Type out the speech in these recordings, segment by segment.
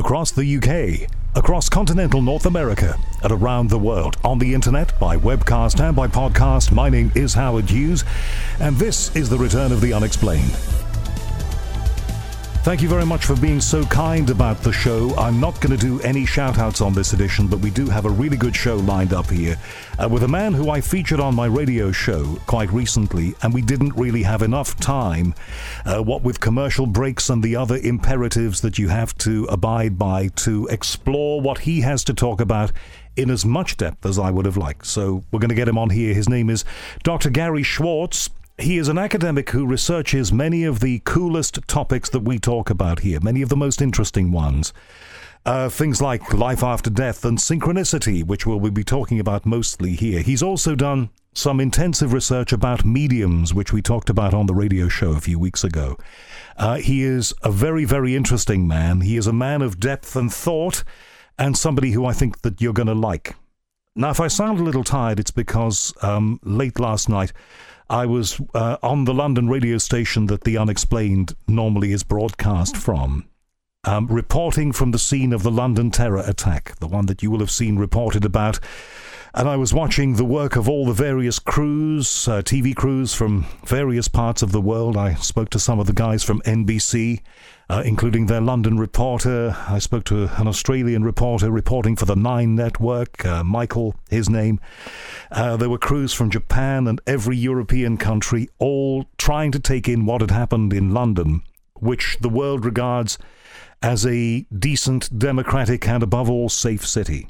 across the UK, across continental North America, and around the world, on the internet, by webcast and by podcast. My name is Howard Hughes, and this is the return of the unexplained. Thank you very much for being so kind about the show. I'm not going to do any shout-outs on this edition, but we do have a really good show lined up here with a man who I featured on my radio show quite recently, and we didn't really have enough time, what with commercial breaks and the other imperatives that you have to abide by, to explore what he has to talk about in as much depth as I would have liked. So we're going to get him on here. His name is Dr. Gary Schwartz. He is an academic who researches many of the coolest topics that we talk about here, many of the most interesting ones. Things like life after death and synchronicity, which we'll be talking about mostly here. He's also done some intensive research about mediums, which we talked about on the radio show a few weeks ago. He is a very, very interesting man. He is a man of depth and thought, and somebody who I think that you're going to like. Now, if I sound a little tired, it's because late last night, I was on the London radio station that The Unexplained normally is broadcast from, reporting from the scene of the London terror attack, the one that you will have seen reported about. And I was watching the work of all the various crews, TV crews from various parts of the world. I spoke to some of the guys from NBC, including their London reporter. I spoke to an Australian reporter reporting for the Nine Network, Michael, his name. There were crews from Japan and every European country, all trying to take in what had happened in London, which the world regards as a decent, democratic, and above all, safe city.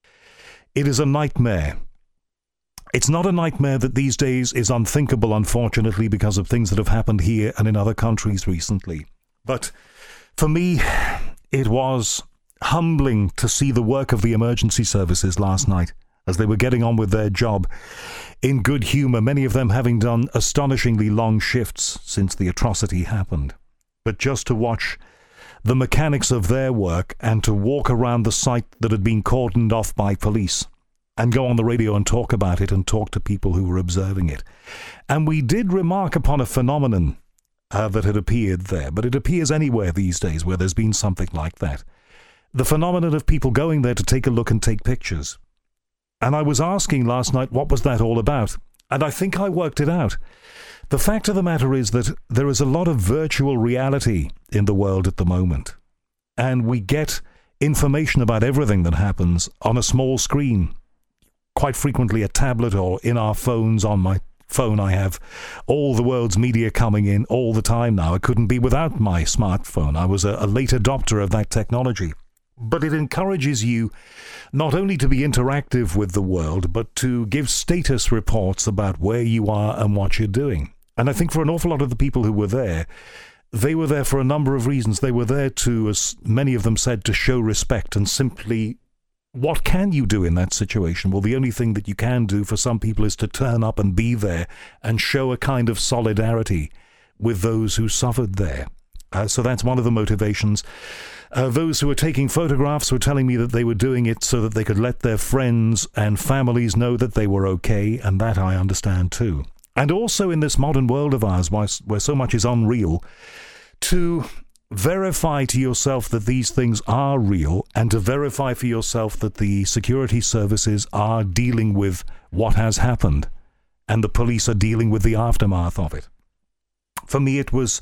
It is a nightmare. It's not a nightmare that these days is unthinkable, unfortunately, because of things that have happened here and in other countries recently. But for me, it was humbling to see the work of the emergency services last night as they were getting on with their job in good humour, many of them having done astonishingly long shifts since the atrocity happened. But just to watch the mechanics of their work and to walk around the site that had been cordoned off by police and go on the radio and talk about it and talk to people who were observing it. And we did remark upon a phenomenon that had appeared there, but it appears anywhere these days where there's been something like that. The phenomenon of people going there to take a look and take pictures. And I was asking last night, what was that all about? And I think I worked it out. The fact of the matter is that there is a lot of virtual reality in the world at the moment. And we get information about everything that happens on a small screen. Quite frequently a tablet or in our phones. On my phone I have all the world's media coming in all the time now. I couldn't be without my smartphone. I was a late adopter of that technology. But it encourages you not only to be interactive with the world, but to give status reports about where you are and what you're doing. And I think for an awful lot of the people who were there, they were there for a number of reasons. They were there to, as many of them said, to show respect and simply, what can you do in that situation? Well, the only thing that you can do for some people is to turn up and be there and show a kind of solidarity with those who suffered there. So that's one of the motivations. Those who were taking photographs were telling me that they were doing it so that they could let their friends and families know that they were okay, and that I understand too. And also in this modern world of ours, where so much is unreal, to verify to yourself that these things are real, and to verify for yourself that the security services are dealing with what has happened, and the police are dealing with the aftermath of it. For me, it was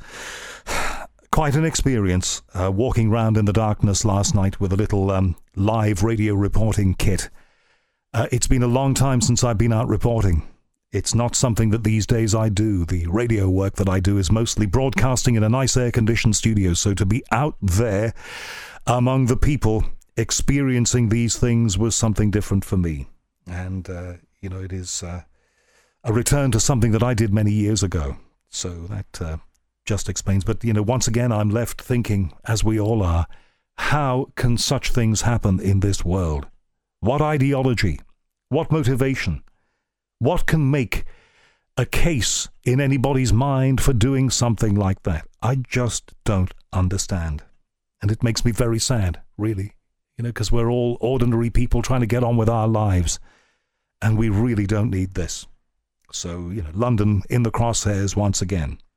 quite an experience walking around in the darkness last night with a little live radio reporting kit. It's been a long time since I've been out reporting. It's not something that these days I do. The radio work that I do is mostly broadcasting in a nice air-conditioned studio, so to be out there among the people experiencing these things was something different for me. And, it is a return to something that I did many years ago. So that just explains. But, once again, I'm left thinking, as we all are, how can such things happen in this world? What ideology? What motivation? What can make a case in anybody's mind for doing something like that? I just don't understand. And it makes me very sad, really. Because we're all ordinary people trying to get on with our lives. And we really don't need this. So, London in the crosshairs once again.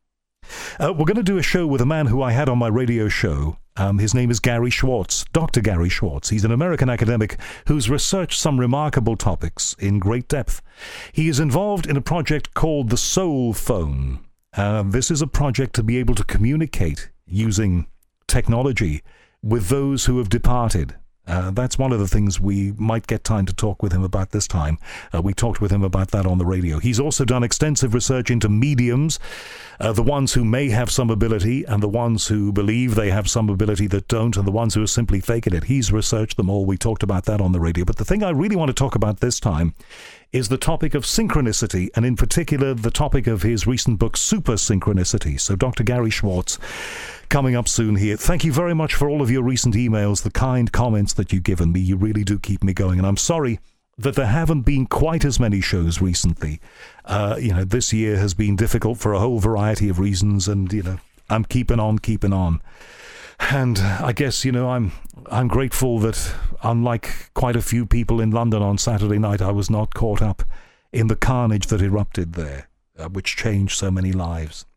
We're going to do a show with a man who I had on my radio show. His name is Gary Schwartz, Dr. Gary Schwartz. He's an American academic who's researched some remarkable topics in great depth. He is involved in a project called the Soul Phone. This is a project to be able to communicate using technology with those who have departed. That's one of the things we might get time to talk with him about this time. We talked with him about that on the radio. He's also done extensive research into mediums, the ones who may have some ability and the ones who believe they have some ability that don't, and the ones who are simply faking it. He's researched them all. We talked about that on the radio. But the thing I really want to talk about this time is the topic of synchronicity, and in particular the topic of his recent book, Super Synchronicity. So Dr. Gary Schwartz, coming up soon here. Thank you very much for all of your recent emails, the kind comments that you've given me. You really do keep me going. And I'm sorry that there haven't been quite as many shows recently. This year has been difficult for a whole variety of reasons. And, I'm keeping on. And I guess, I'm grateful that unlike quite a few people in London on Saturday night, I was not caught up in the carnage that erupted there, which changed so many lives.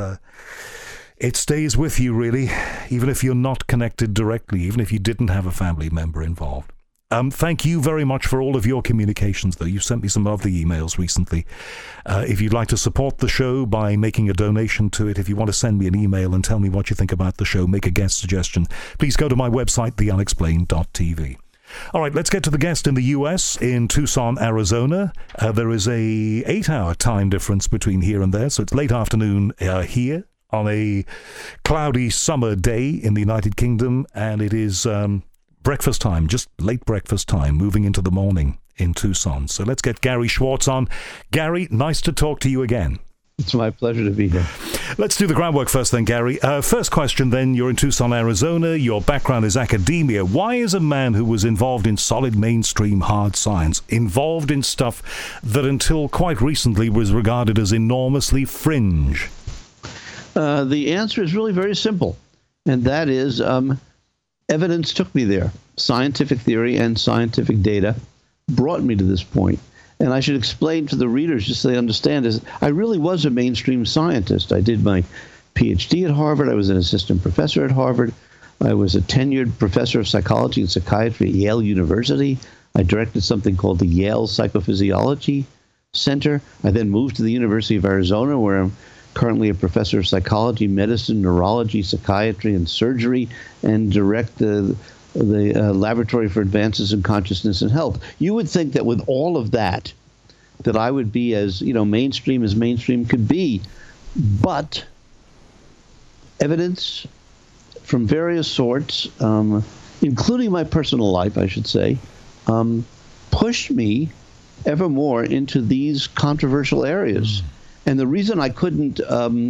It stays with you, really, even if you're not connected directly, even if you didn't have a family member involved. Thank you very much for all of your communications, though. You've sent me some lovely emails recently. If you'd like to support the show by making a donation to it, if you want to send me an email and tell me what you think about the show, make a guest suggestion, please go to my website, theunexplained.tv. All right, let's get to the guest in the U.S., in Tucson, Arizona. There is a 8-hour time difference between here and there, so it's late afternoon here on a cloudy summer day in the United Kingdom, and it is breakfast time, just late breakfast time, moving into the morning in Tucson. So let's get Gary Schwartz on. Gary, nice to talk to you again. It's my pleasure to be here. Let's do the groundwork first then, Gary. First question then, you're in Tucson, Arizona. Your background is academia. Why is a man who was involved in solid mainstream hard science involved in stuff that until quite recently was regarded as enormously fringe? The answer is really very simple, and that is evidence took me there. Scientific theory and scientific data brought me to this point. And I should explain to the readers, just so they understand, is I really was a mainstream scientist. I did my PhD at Harvard. I was an assistant professor at Harvard. I was a tenured professor of psychology and psychiatry at Yale University. I directed something called the Yale Psychophysiology Center. I then moved to the University of Arizona, where I'm currently a professor of psychology, medicine, neurology, psychiatry, and surgery, and direct the Laboratory for Advances in Consciousness and Health. You would think that with all of that I would be as mainstream could be, but evidence from various sorts, including my personal life, I should say, pushed me ever more into these controversial areas. And the reason I couldn't,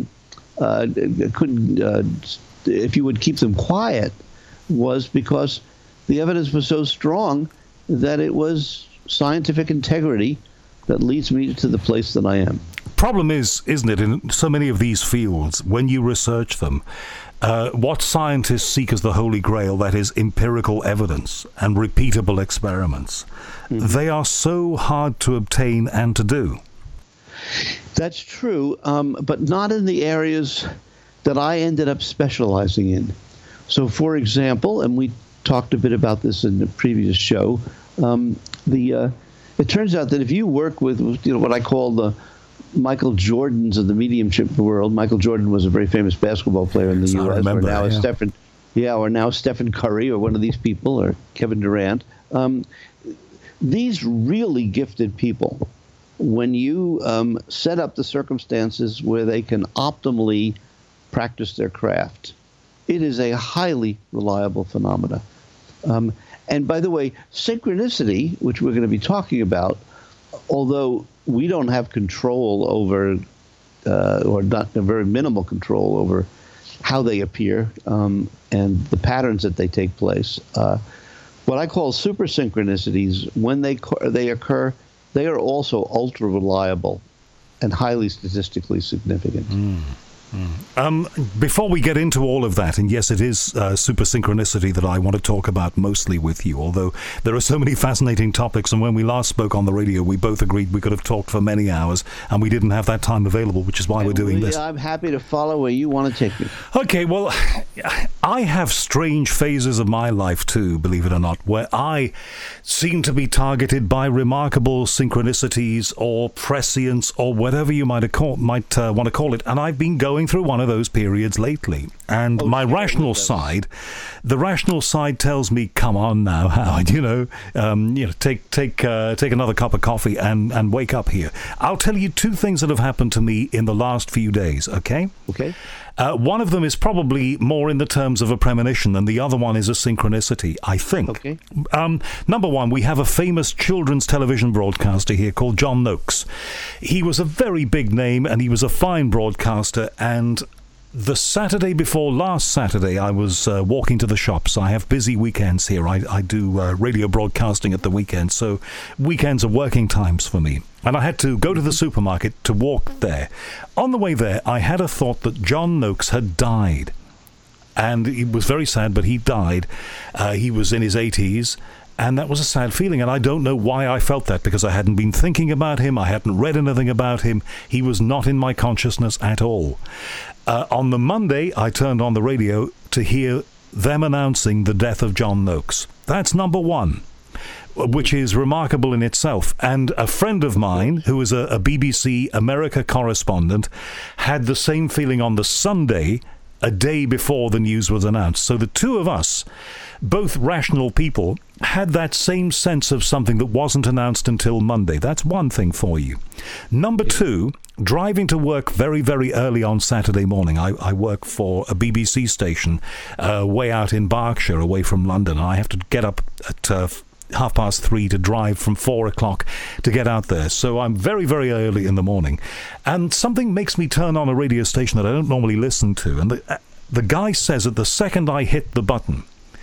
if you would keep them quiet, was because the evidence was so strong that it was scientific integrity that leads me to the place that I am. Problem is, isn't it, in so many of these fields, when you research them, what scientists seek as the Holy Grail, that is empirical evidence and repeatable experiments, they are so hard to obtain and to do. That's true, but not in the areas that I ended up specializing in. So, for example, and we talked a bit about this in the previous show, it turns out that if you work with what I call the Michael Jordans of the mediumship world. Michael Jordan was a very famous basketball player in the U.S. Or now Stephen Curry, or one of these people, or Kevin Durant. These really gifted people, when you set up the circumstances where they can optimally practice their craft, it is a highly reliable phenomena. And by the way, synchronicity, which we're going to be talking about, although we don't have control over, or not a very minimal control over how they appear and the patterns that they take place, what I call super synchronicities, when they occur, they are also ultra reliable and highly statistically significant. Before we get into all of that, and yes, it is super synchronicity that I want to talk about mostly with you, although there are so many fascinating topics, and when we last spoke on the radio, we both agreed we could have talked for many hours, and we didn't have that time available, which is why we're doing this. I'm happy to follow where you want to take me. Okay, well, I have strange phases of my life too, believe it or not, where I seem to be targeted by remarkable synchronicities or prescience or whatever you might want to call it, and I've been going through one of those periods lately, and the rational side tells me, "Come on now, Howard, take another cup of coffee and wake up here." I'll tell you two things that have happened to me in the last few days. Okay. One of them is probably more in the terms of a premonition, and the other one is a synchronicity, I think. Okay. Number one, we have a famous children's television broadcaster here called John Noakes. He was a very big name, and he was a fine broadcaster, and the Saturday before last Saturday, I was walking to the shops. I have busy weekends here. I do radio broadcasting at the weekend, so weekends are working times for me. And I had to go to the supermarket to walk there. On the way there, I had a thought that John Noakes had died. And it was very sad, but he died. He was in his 80s. And that was a sad feeling, and I don't know why I felt that, because I hadn't been thinking about him, I hadn't read anything about him, he was not in my consciousness at all. On the Monday, I turned on the radio to hear them announcing the death of John Noakes. That's number one, which is remarkable in itself. And a friend of mine, who is a BBC America correspondent, had the same feeling on the Sunday, a day before the news was announced. So the two of us, both rational people, had that same sense of something that wasn't announced until Monday. That's one thing for you. Number two, driving to work very, very early on Saturday morning. I work for a BBC station way out in Berkshire, away from London. I have to get up at 3:30 to drive from 4 o'clock to get out there. So I'm very, very early in the morning. And something makes me turn on a radio station that I don't normally listen to. And the guy says that the second I hit the button,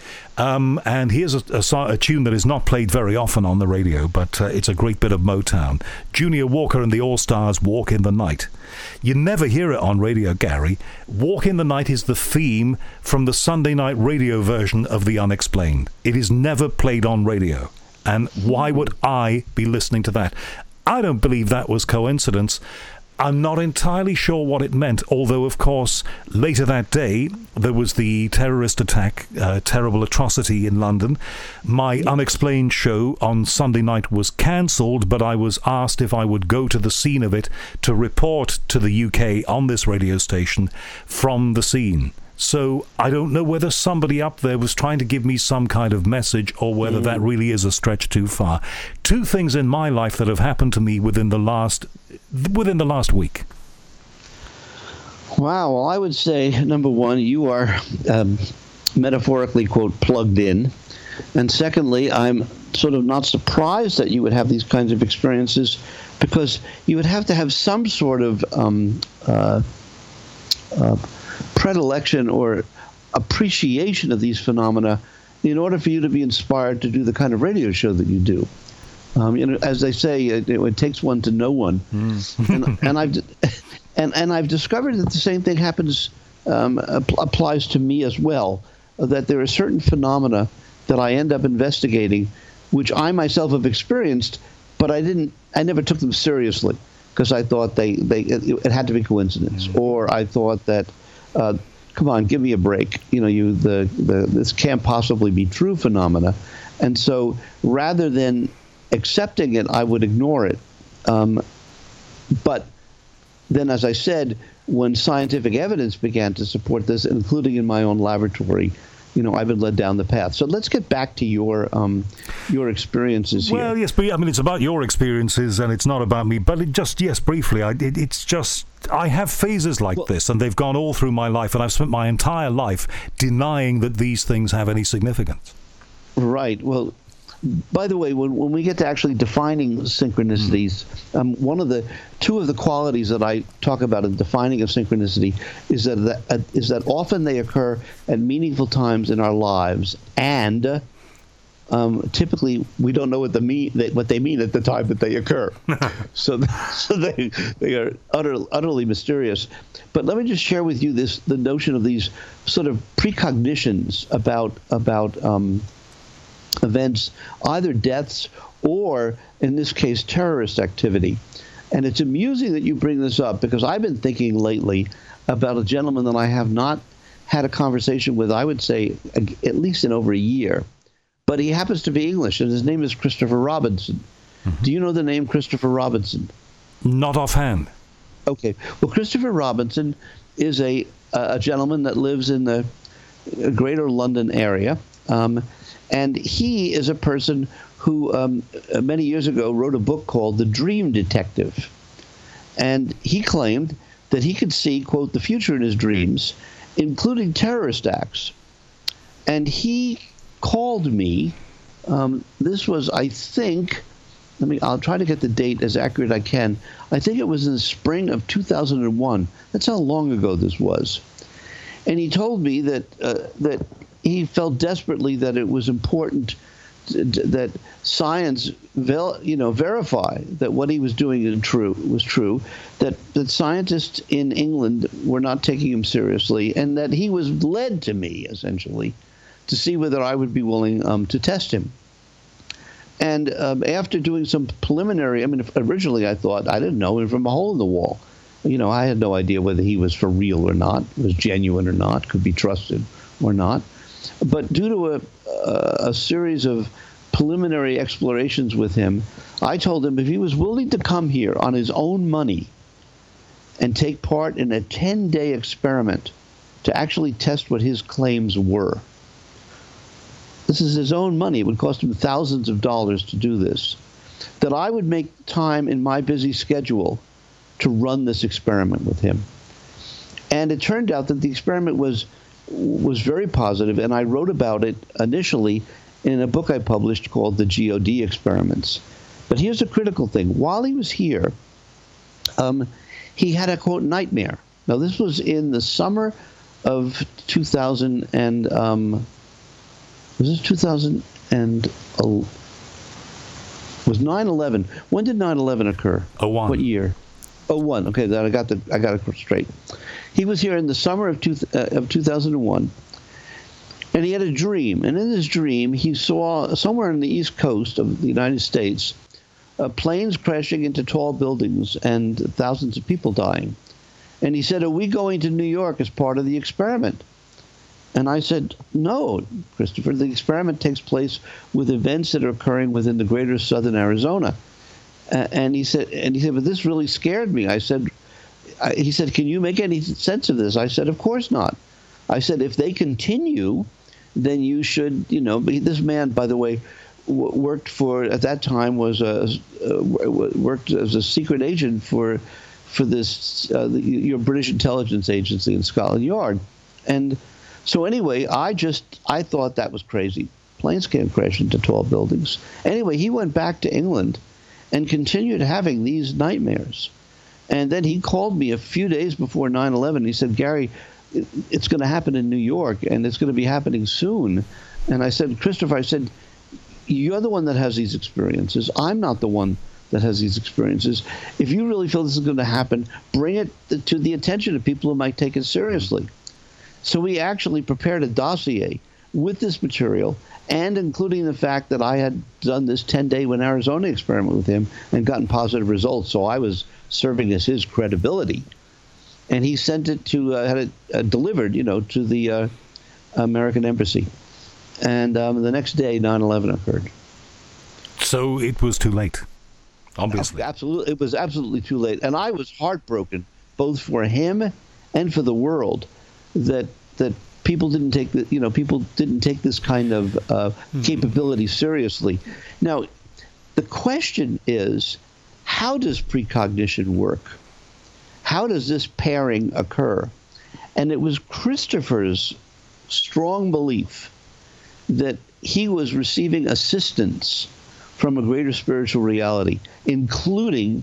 and here's a tune that is not played very often on the radio, but it's a great bit of Motown. Junior Walker and the All-Stars, Walk in the Night. You never hear it on radio, Gary. Walk in the Night is the theme from the Sunday night radio version of The Unexplained. It is never played on radio. And why would I be listening to that? I don't believe that was coincidence. I'm not entirely sure what it meant, although, of course, later that day, there was the terrorist attack, terrible atrocity in London. My Unexplained show on Sunday night was cancelled, but I was asked if I would go to the scene of it to report to the UK on this radio station from the scene. So I don't know whether somebody up there was trying to give me some kind of message, or whether that really is a stretch too far. Two things in my life that have happened to me within the last week. Wow. Well, I would say, number one, you are metaphorically, quote, plugged in. And secondly, I'm sort of not surprised that you would have these kinds of experiences, because you would have to have some sort of predilection or appreciation of these phenomena in order for you to be inspired to do the kind of radio show that you do. As they say, it takes one to know one. And I've discovered that the same thing happens, applies to me as well, that there are certain phenomena that I end up investigating, which I myself have experienced, but I never took them seriously, because I thought it had to be coincidence, or I thought that, come on, give me a break. This can't possibly be true phenomena. And so rather than accepting it, I would ignore it. But then, as I said, when scientific evidence began to support this, including in my own laboratory, I've been led down the path. So let's get back to your experiences here. Well, yes, but it's about your experiences, and it's not about me. But briefly, I have phases like this, and they've gone all through my life, and I've spent my entire life denying that these things have any significance. Right. Well, by the way, when we get to actually defining synchronicities, two of the qualities that I talk about in defining a synchronicity is that often they occur at meaningful times in our lives, and typically we don't know what they mean at the time that they occur. so they are utterly mysterious. But let me just share with you the notion of these sort of precognitions about events, either deaths or, in this case, terrorist activity. And it's amusing that you bring this up, because I've been thinking lately about a gentleman that I have not had a conversation with, I would say, at least in over a year. But he happens to be English, and his name is Christopher Robinson. Mm-hmm. Do you know the name Christopher Robinson? Not offhand. Okay. Well, Christopher Robinson is a gentleman that lives in the greater London area. And he is a person who many years ago wrote a book called The Dream Detective. And he claimed that he could see, quote, the future in his dreams, including terrorist acts. And called me. This was, I think, I'll try to get the date as accurate as I can. I think it was in the spring of 2001. That's how long ago this was. And he told me that he felt desperately that it was important that science verify that what he was doing was true, that scientists in England were not taking him seriously, and that he was led to me, essentially, to see whether I would be willing to test him. And after doing some preliminary, originally I thought, I didn't know, from a hole in the wall. I had no idea whether he was for real or not, was genuine or not, could be trusted or not. But due to a series of preliminary explorations with him, I told him if he was willing to come here on his own money and take part in a 10-day experiment to actually test what his claims were. This is his own money. It would cost him thousands of dollars to do this. That I would make time in my busy schedule to run this experiment with him. And it turned out that the experiment was very positive, and I wrote about it initially in a book I published called The GOD Experiments. But here's a critical thing. While he was here, he had a, quote, nightmare. Now, this was in the summer of 2000 and... was this 2000 and... was 9/11. When did 9/11 occur? 01. What year? 01. Okay, I got it straight. He was here in the summer of 2001, and he had a dream. And in this dream, he saw somewhere on the East Coast of the United States, planes crashing into tall buildings and thousands of people dying. And he said, "Are we going to New York as part of the experiment?" And I said, "No, Christopher, the experiment takes place with events that are occurring within the greater southern Arizona." And he said, "But this really scared me." He said, "Can you make any sense of this?" I said, "Of course not." I said, "If they continue, then you should, this man, by the way, worked for, at that time, worked as a secret agent for this, your British intelligence agency in Scotland Yard. And so anyway, I thought that was crazy. Planes can't crash into tall buildings. Anyway, he went back to England and continued having these nightmares. And then he called me a few days before 9/11. He said, "Gary, it's going to happen in New York, and it's going to be happening soon." And I said, "Christopher," I said, "you're the one that has these experiences. I'm not the one that has these experiences. If you really feel this is going to happen, bring it to the attention of people who might take it seriously." So we actually prepared a dossier with this material, and including the fact that I had done this 10-day in Arizona experiment with him and gotten positive results. So I was serving as his credibility. And he sent it had it delivered, to the American embassy. And the next day, 9/11 occurred. So it was too late, obviously. Absolutely. It was absolutely too late. And I was heartbroken, both for him and for the world, that people didn't take this kind of capability seriously. Now, the question is, how does precognition work? How does this pairing occur? And it was Christopher's strong belief that he was receiving assistance from a greater spiritual reality, including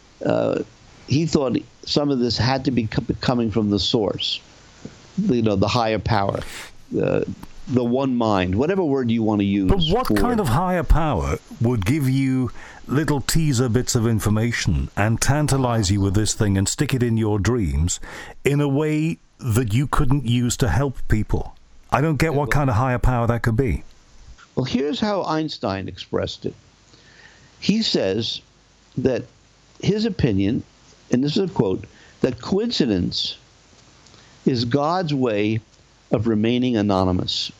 he thought some of this had to be coming from the source, the higher power. the one mind, whatever word you want to use. But what kind of higher power would give you little teaser bits of information and tantalize you with this thing and stick it in your dreams in a way that you couldn't use to help people? I don't get what kind of higher power that could be. Well, here's how Einstein expressed it. He says that his opinion, and this is a quote, that coincidence is God's way of remaining anonymous.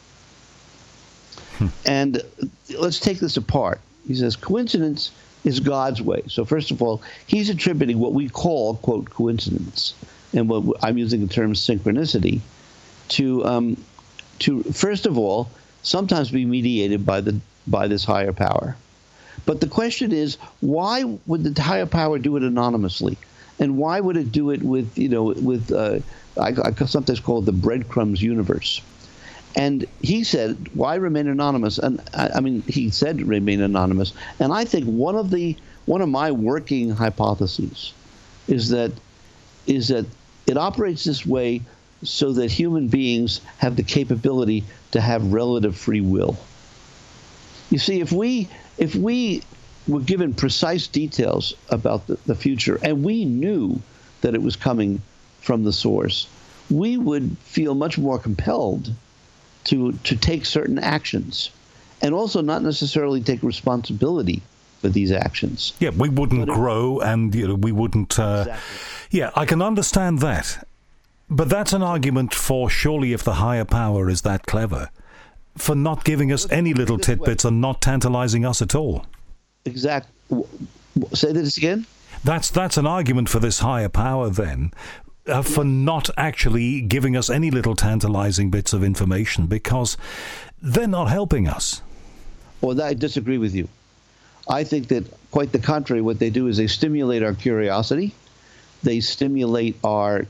And let's take this apart. He says coincidence is God's way. So first of all, he's attributing what we call, quote, coincidence, and what I'm using the term synchronicity, to first of all, sometimes be mediated by this higher power. But the question is, why would the higher power do it anonymously? And why would it do it with, I sometimes call it the breadcrumbs universe? And he said, why remain anonymous? And I mean, he said remain anonymous. And I think one of my working hypotheses is that it operates this way so that human beings have the capability to have relative free will. You see, if we were given precise details about the future, and we knew that it was coming from the source, we would feel much more compelled to take certain actions, and also not necessarily take responsibility for these actions. Yeah, we wouldn't grow, and we wouldn't. Exactly. Yeah, I can understand that, but that's an argument for surely if the higher power is that clever, for not giving us any little tidbits and not tantalizing us at all. Exactly. Say this again? That's an argument for this higher power then, for not actually giving us any little tantalizing bits of information, because they're not helping us. Well, I disagree with you. I think that quite the contrary. What they do is they stimulate our curiosity. They stimulate our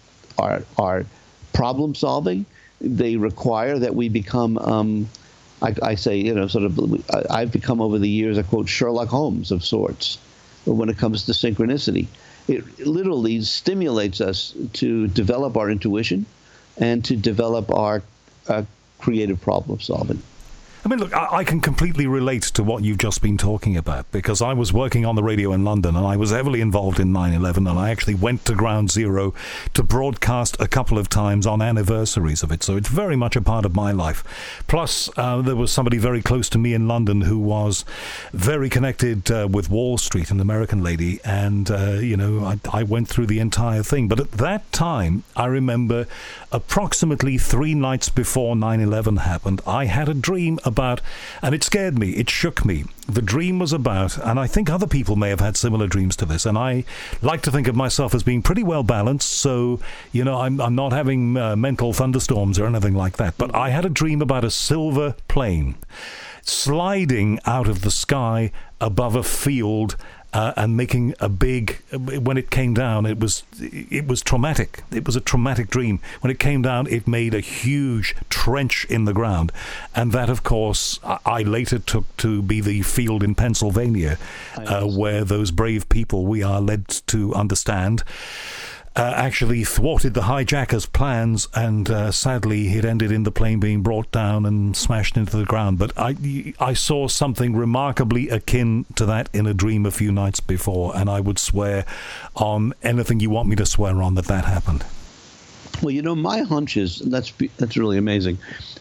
problem solving. They require that we become, I say, I've become over the years, I quote, Sherlock Holmes of sorts when it comes to synchronicity. It literally stimulates us to develop our intuition and to develop our creative problem solving. I mean, look, I can completely relate to what you've just been talking about, because I was working on the radio in London and I was heavily involved in 9/11, and I actually went to Ground Zero to broadcast a couple of times on anniversaries of it. So it's very much a part of my life. Plus, there was somebody very close to me in London who was very connected with Wall Street, an American lady, and, I went through the entire thing. But at that time, I remember approximately 3 nights before 9/11 happened, I had a dream about, and it scared me, it shook me. The dream was about, and I think other people may have had similar dreams to this, and I like to think of myself as being pretty well balanced, so, I'm not having mental thunderstorms or anything like that, but I had a dream about a silver plane sliding out of the sky above a field, and making a big, when it came down, it was traumatic. It was a traumatic dream. When it came down, it made a huge trench in the ground. And that, of course, I later took to be the field in Pennsylvania, where those brave people, we are led to understand, actually thwarted the hijackers' plans, and sadly it ended in the plane being brought down and smashed into the ground. But I saw something remarkably akin to that in a dream a few nights before, and I would swear on anything you want me to swear on that happened. Well, my hunch is, and that's really amazing.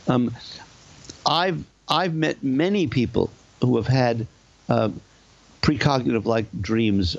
I've met many people who have had precognitive-like dreams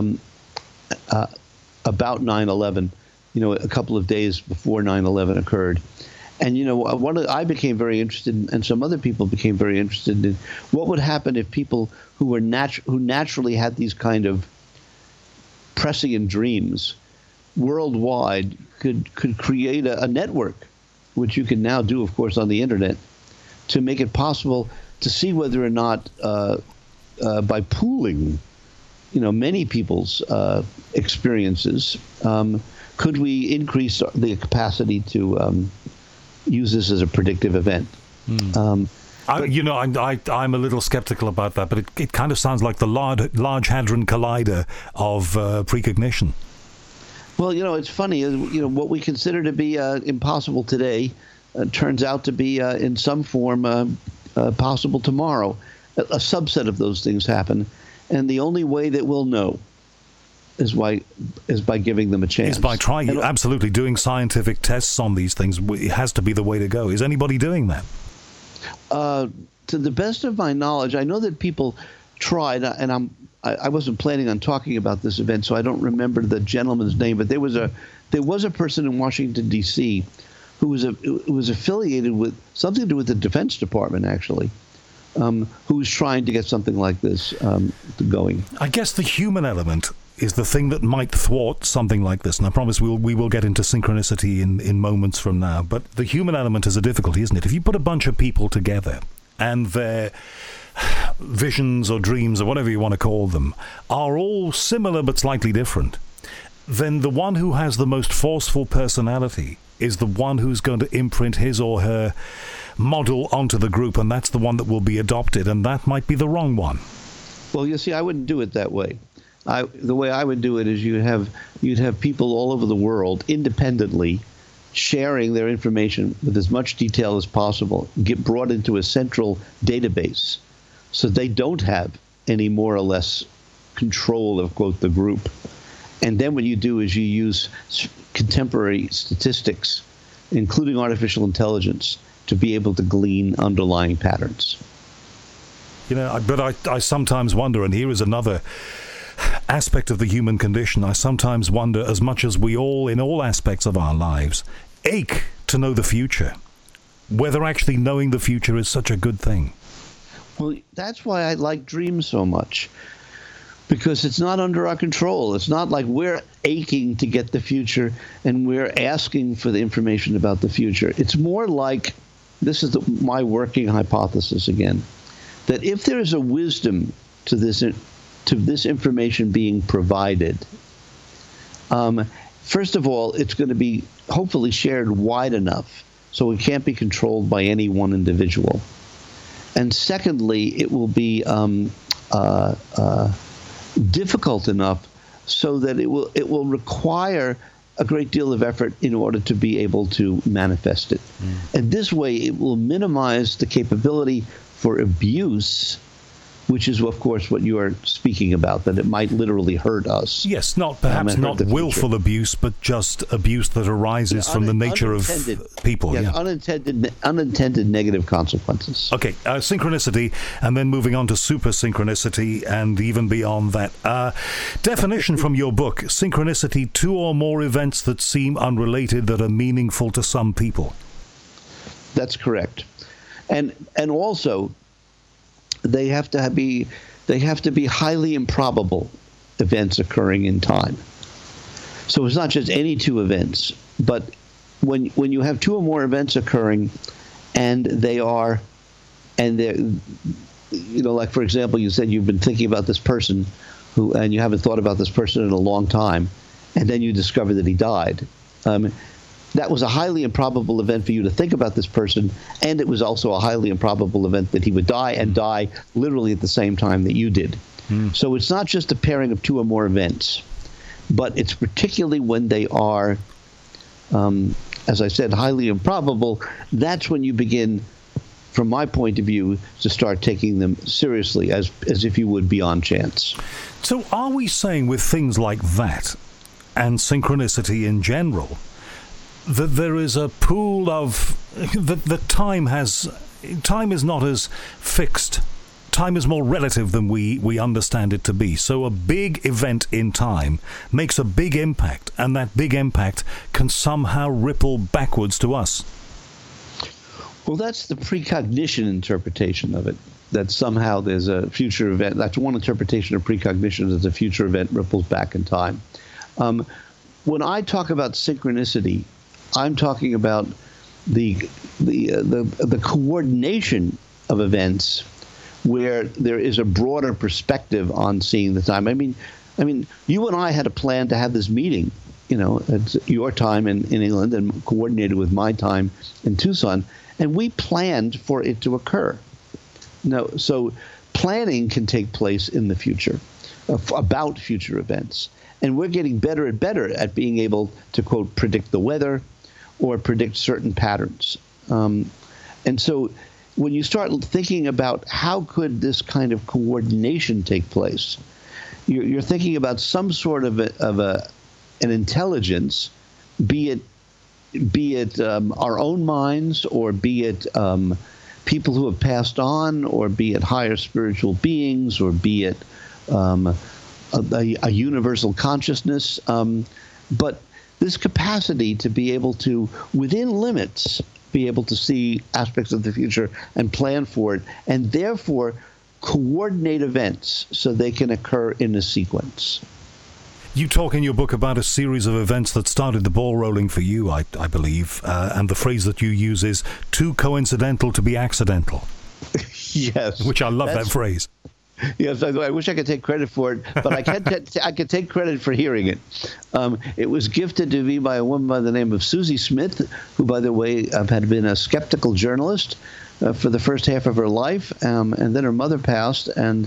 about 9/11, a couple of days before 9/11 occurred. And, I became very interested in, and some other people became very interested in, what would happen if people who naturally had these kind of prescient dreams worldwide could create a network, which you can now do, of course, on the internet, to make it possible to see whether or not by pooling many people's experiences, could we increase the capacity to use this as a predictive event? I'm a little skeptical about that, but it kind of sounds like the Large Hadron Collider of precognition. Well, it's funny. What we consider to be impossible today turns out to be in some form possible tomorrow. A subset of those things happen, and the only way that we'll know is by giving them a chance. Is by trying, absolutely, doing scientific tests on these things. It has to be the way to go. Is anybody doing that? To the best of my knowledge, I know that people tried, and I wasn't planning on talking about this event, so I don't remember the gentleman's name, but there was a person in Washington, D.C. who was affiliated with something to do with the Defense Department, actually, who was trying to get something like this going. I guess the human element is the thing that might thwart something like this. And I promise we will get into synchronicity in moments from now. But the human element is a difficulty, isn't it? If you put a bunch of people together and their visions or dreams or whatever you want to call them are all similar but slightly different, then the one who has the most forceful personality is the one who's going to imprint his or her model onto the group, and that's the one that will be adopted, and that might be the wrong one. Well, you see, I wouldn't do it that way. The way I would do it is you'd have people all over the world independently sharing their information with as much detail as possible, get brought into a central database so they don't have any more or less control of, quote, the group. And then what you do is you use contemporary statistics, including artificial intelligence, to be able to glean underlying patterns. But I sometimes wonder, and here is another aspect of the human condition, I sometimes wonder, as much as we all, in all aspects of our lives, ache to know the future, whether actually knowing the future is such a good thing. Well, that's why I like dreams so much, because it's not under our control. It's not like we're aching to get the future and we're asking for the information about the future. It's more like, this is my working hypothesis again, that if there is a wisdom to this information being provided, first of all, it's going to be hopefully shared wide enough so it can't be controlled by any one individual. And secondly, it will be difficult enough so that it will require a great deal of effort in order to be able to manifest it. And this way, it will minimize the capability for abuse, which is, of course, what you are speaking about, that it might literally hurt us. Yes, perhaps not willful abuse, but just abuse that arises from the nature of people. Yes, unintended negative consequences. Okay, synchronicity, and then moving on to super synchronicity, and even beyond that. Definition from your book: synchronicity, two or more events that seem unrelated that are meaningful to some people. That's correct. And also, they have to be highly improbable events occurring in time. So it's not just any two events, but when you have two or more events occurring, and they're, like, for example, you said you've been thinking about this person and you haven't thought about this person in a long time, and then you discover that he died. That was a highly improbable event for you to think about this person, and it was also a highly improbable event that he would die, and die literally at the same time that you did. So it's not just a pairing of two or more events, but it's particularly when they are, as I said, highly improbable. That's when you begin, from my point of view, to start taking them seriously, as if you would beyond chance. So are we saying with things like that, and synchronicity in general, that there is a pool of that time is not as fixed. Time is more relative than we understand it to be. So a big event in time makes a big impact, and that big impact can somehow ripple backwards to us. Well, that's the precognition interpretation of it, that somehow there's a future event. That's one interpretation of precognition, that the future event ripples back in time. When I talk about synchronicity, I'm talking about the coordination of events where there is a broader perspective on seeing the time. I mean, you and I had a plan to have this meeting, at your time in England and coordinated with my time in Tucson, and we planned for it to occur. Now, so planning can take place in the future about future events, and we're getting better and better at being able to, quote, predict the weather or predict certain patterns. And so when you start thinking about how could this kind of coordination take place, you're thinking about some sort of an intelligence, be it our own minds, or be it people who have passed on, or be it higher spiritual beings, or be it a universal consciousness. But this capacity to be able to, within limits, be able to see aspects of the future and plan for it, and therefore coordinate events so they can occur in a sequence. You talk in your book about a series of events that started the ball rolling for you, I believe, and the phrase that you use is too coincidental to be accidental. Yes. Which I love that phrase. Yes, I wish I could take credit for it, but I could take credit for hearing it. It was gifted to me by a woman by the name of Susie Smith, who, by the way, had been a skeptical journalist for the first half of her life, and then her mother passed, and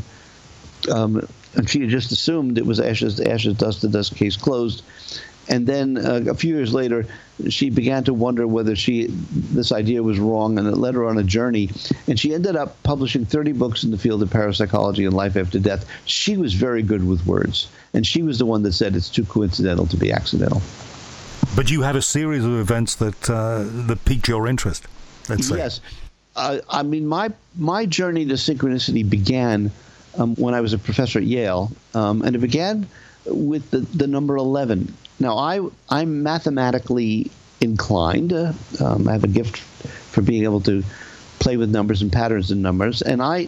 she had just assumed it was ashes to ashes, dust to dust, case closed. And then a few years later, she began to wonder whether this idea was wrong, and it led her on a journey. And she ended up publishing 30 books in the field of parapsychology and life after death. She was very good with words, and she was the one that said it's too coincidental to be accidental. But you had a series of events that piqued your interest, let's say. Yes. I mean, my journey to synchronicity began when I was a professor at Yale, and it began with the number 11. Now, I'm mathematically inclined. I have a gift for being able to play with numbers and patterns in numbers, and I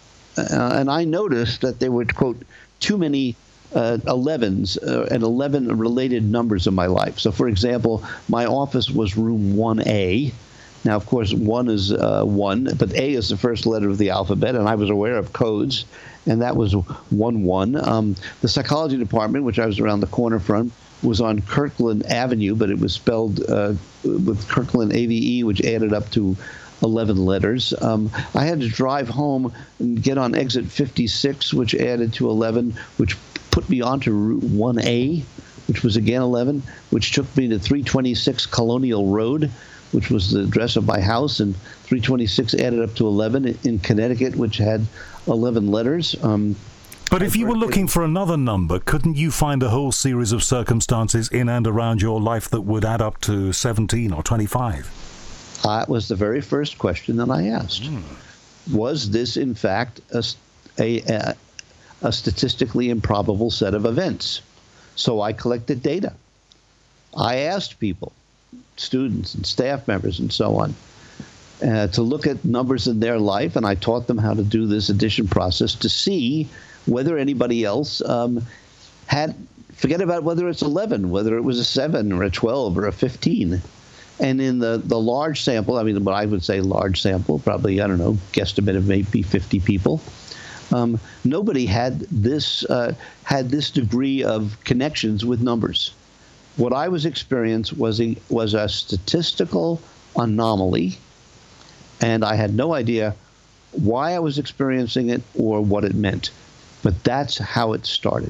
noticed that there were, quote, too many 11s and 11 related numbers in my life. So, for example, my office was room 1A. Now, of course, 1 is 1, but A is the first letter of the alphabet, and I was aware of codes, and that was 1-1. The psychology department, which I was around the corner from, was on Kirkland Avenue, but it was spelled with Kirkland AVE, which added up to 11 letters. I had to drive home and get on exit 56, which added to 11, which put me onto Route 1A, which was again 11, which took me to 326 Colonial Road, which was the address of my house, and 326 added up to 11 in Connecticut, which had 11 letters. But if you were looking for another number, couldn't you find a whole series of circumstances in and around your life that would add up to 17 or 25? That was the very first question that I asked. Was this, in fact, a statistically improbable set of events? So I collected data. I asked people, students and staff members and so on, to look at numbers in their life, and I taught them how to do this addition process to see whether anybody else forget about whether it's 11, whether it was a 7 or a 12 or a 15. And in the large sample, I mean, what I would say large sample, probably, I don't know, guesstimate of maybe 50 people, nobody had this degree of connections with numbers. What I was experiencing was a statistical anomaly, and I had no idea why I was experiencing it or what it meant. But that's how it started.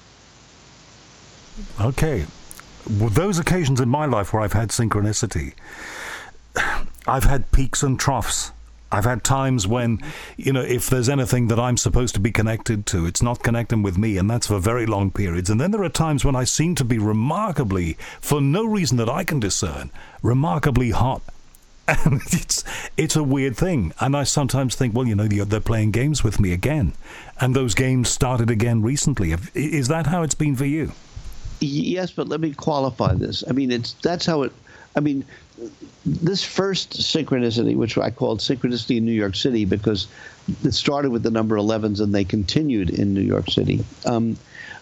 Okay. Well, those occasions in my life where I've had synchronicity, I've had peaks and troughs. I've had times when, if there's anything that I'm supposed to be connected to, it's not connecting with me, and that's for very long periods. And then there are times when I seem to be remarkably, for no reason that I can discern, remarkably hot. And it's a weird thing. And I sometimes think, well, they're playing games with me again. And those games started again recently. Is that how it's been for you? Yes, but let me qualify this. I mean, this first synchronicity, which I called Synchronicity in New York City, because it started with the number 11s and they continued in New York City. In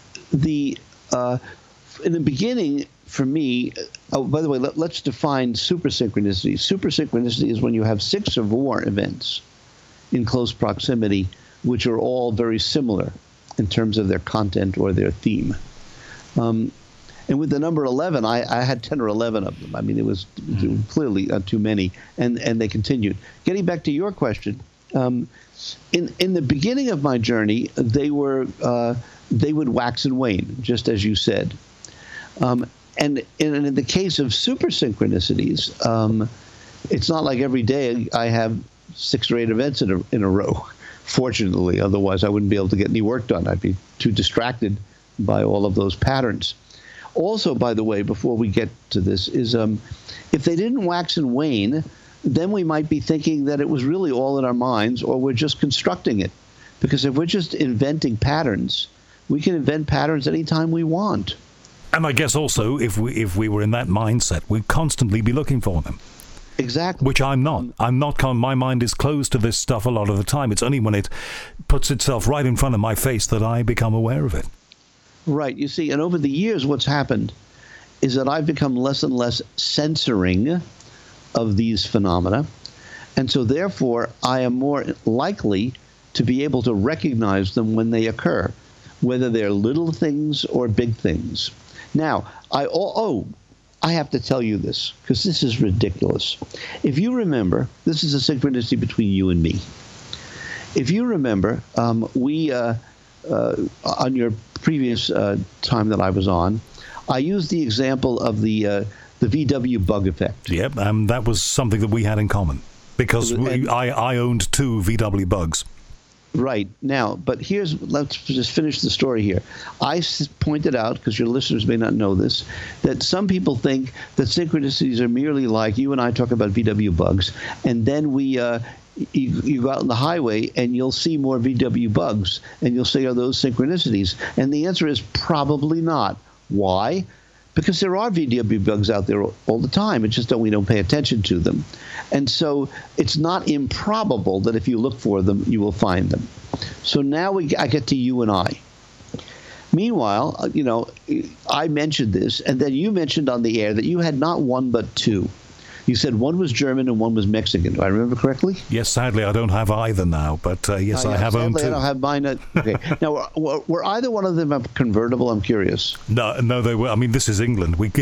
the beginning, for me, by the way, let's define supersynchronicity. Supersynchronicity is when you have 6 or more events in close proximity, which are all very similar in terms of their content or their theme. And with the number 11, I had 10 or 11 of them. I mean, it was clearly too many, and they continued. Getting back to your question, in the beginning of my journey, they would wax and wane, just as you said. And in the case of super synchronicities, It's not like every day I have 6 or 8 events in a row, fortunately. Otherwise, I wouldn't be able to get any work done. I'd be too distracted by all of those patterns. Also, by the way, before we get to this, is if they didn't wax and wane, then we might be thinking that it was really all in our minds, or we're just constructing it. Because if we're just inventing patterns, we can invent patterns anytime we want. And I guess also, if we were in that mindset, we'd constantly be looking for them. Exactly. Which I'm not. My mind is closed to this stuff a lot of the time. It's only when it puts itself right in front of my face that I become aware of it. Right. You see, and over the years, what's happened is that I've become less and less censoring of these phenomena. And so, therefore, I am more likely to be able to recognize them when they occur, whether they're little things or big things. Now, I have to tell you this, because this is ridiculous. If you remember, this is a synchronicity between you and me. If you remember, we on your previous time that I was on, I used the example of the VW bug effect. Yep, that was something that we had in common, because I owned 2 VW bugs. Right. Now, but let's just finish the story here. I pointed out, because your listeners may not know this, that some people think that synchronicities are merely like you and I talk about VW bugs, and then you go out on the highway and you'll see more VW bugs, and you'll say, are those synchronicities? And the answer is probably not. Why? Because there are VW bugs out there all the time. It's just that we don't pay attention to them. And so it's not improbable that if you look for them, you will find them. So now I get to you and I. Meanwhile, I mentioned this, and then you mentioned on the air that you had not 1 but 2. You said one was German and one was Mexican. Do I remember correctly? Yes, sadly, I don't have either now, but yes, I have owned 2. I don't have mine. Okay. Now, were either one of them a convertible? I'm curious. No, they were. I mean, this is England. We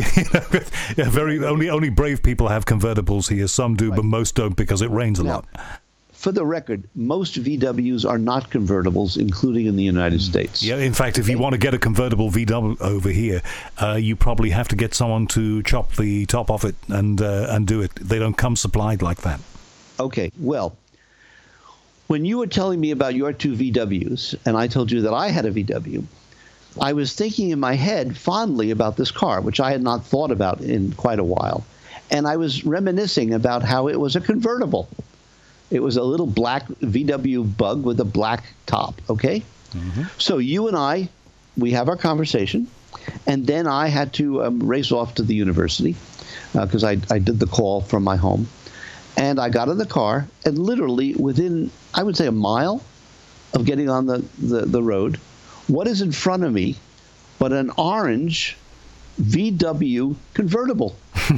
only brave people have convertibles here. Some do, right, but most don't because it rains a lot. For the record, most VWs are not convertibles, including in the United States. Yeah, in fact, if you want to get a convertible VW over here, you probably have to get someone to chop the top off it and do it. They don't come supplied like that. Okay, well, when you were telling me about your 2 VWs, and I told you that I had a VW, I was thinking in my head fondly about this car, which I had not thought about in quite a while. And I was reminiscing about how it was a convertible. It was a little black VW bug with a black top, okay? Mm-hmm. So you and we have our conversation, and then I had to race off to the university because I did the call from my home. And I got in the car, and literally within, I would say, a mile of getting on the road, what is in front of me but an orange VW convertible?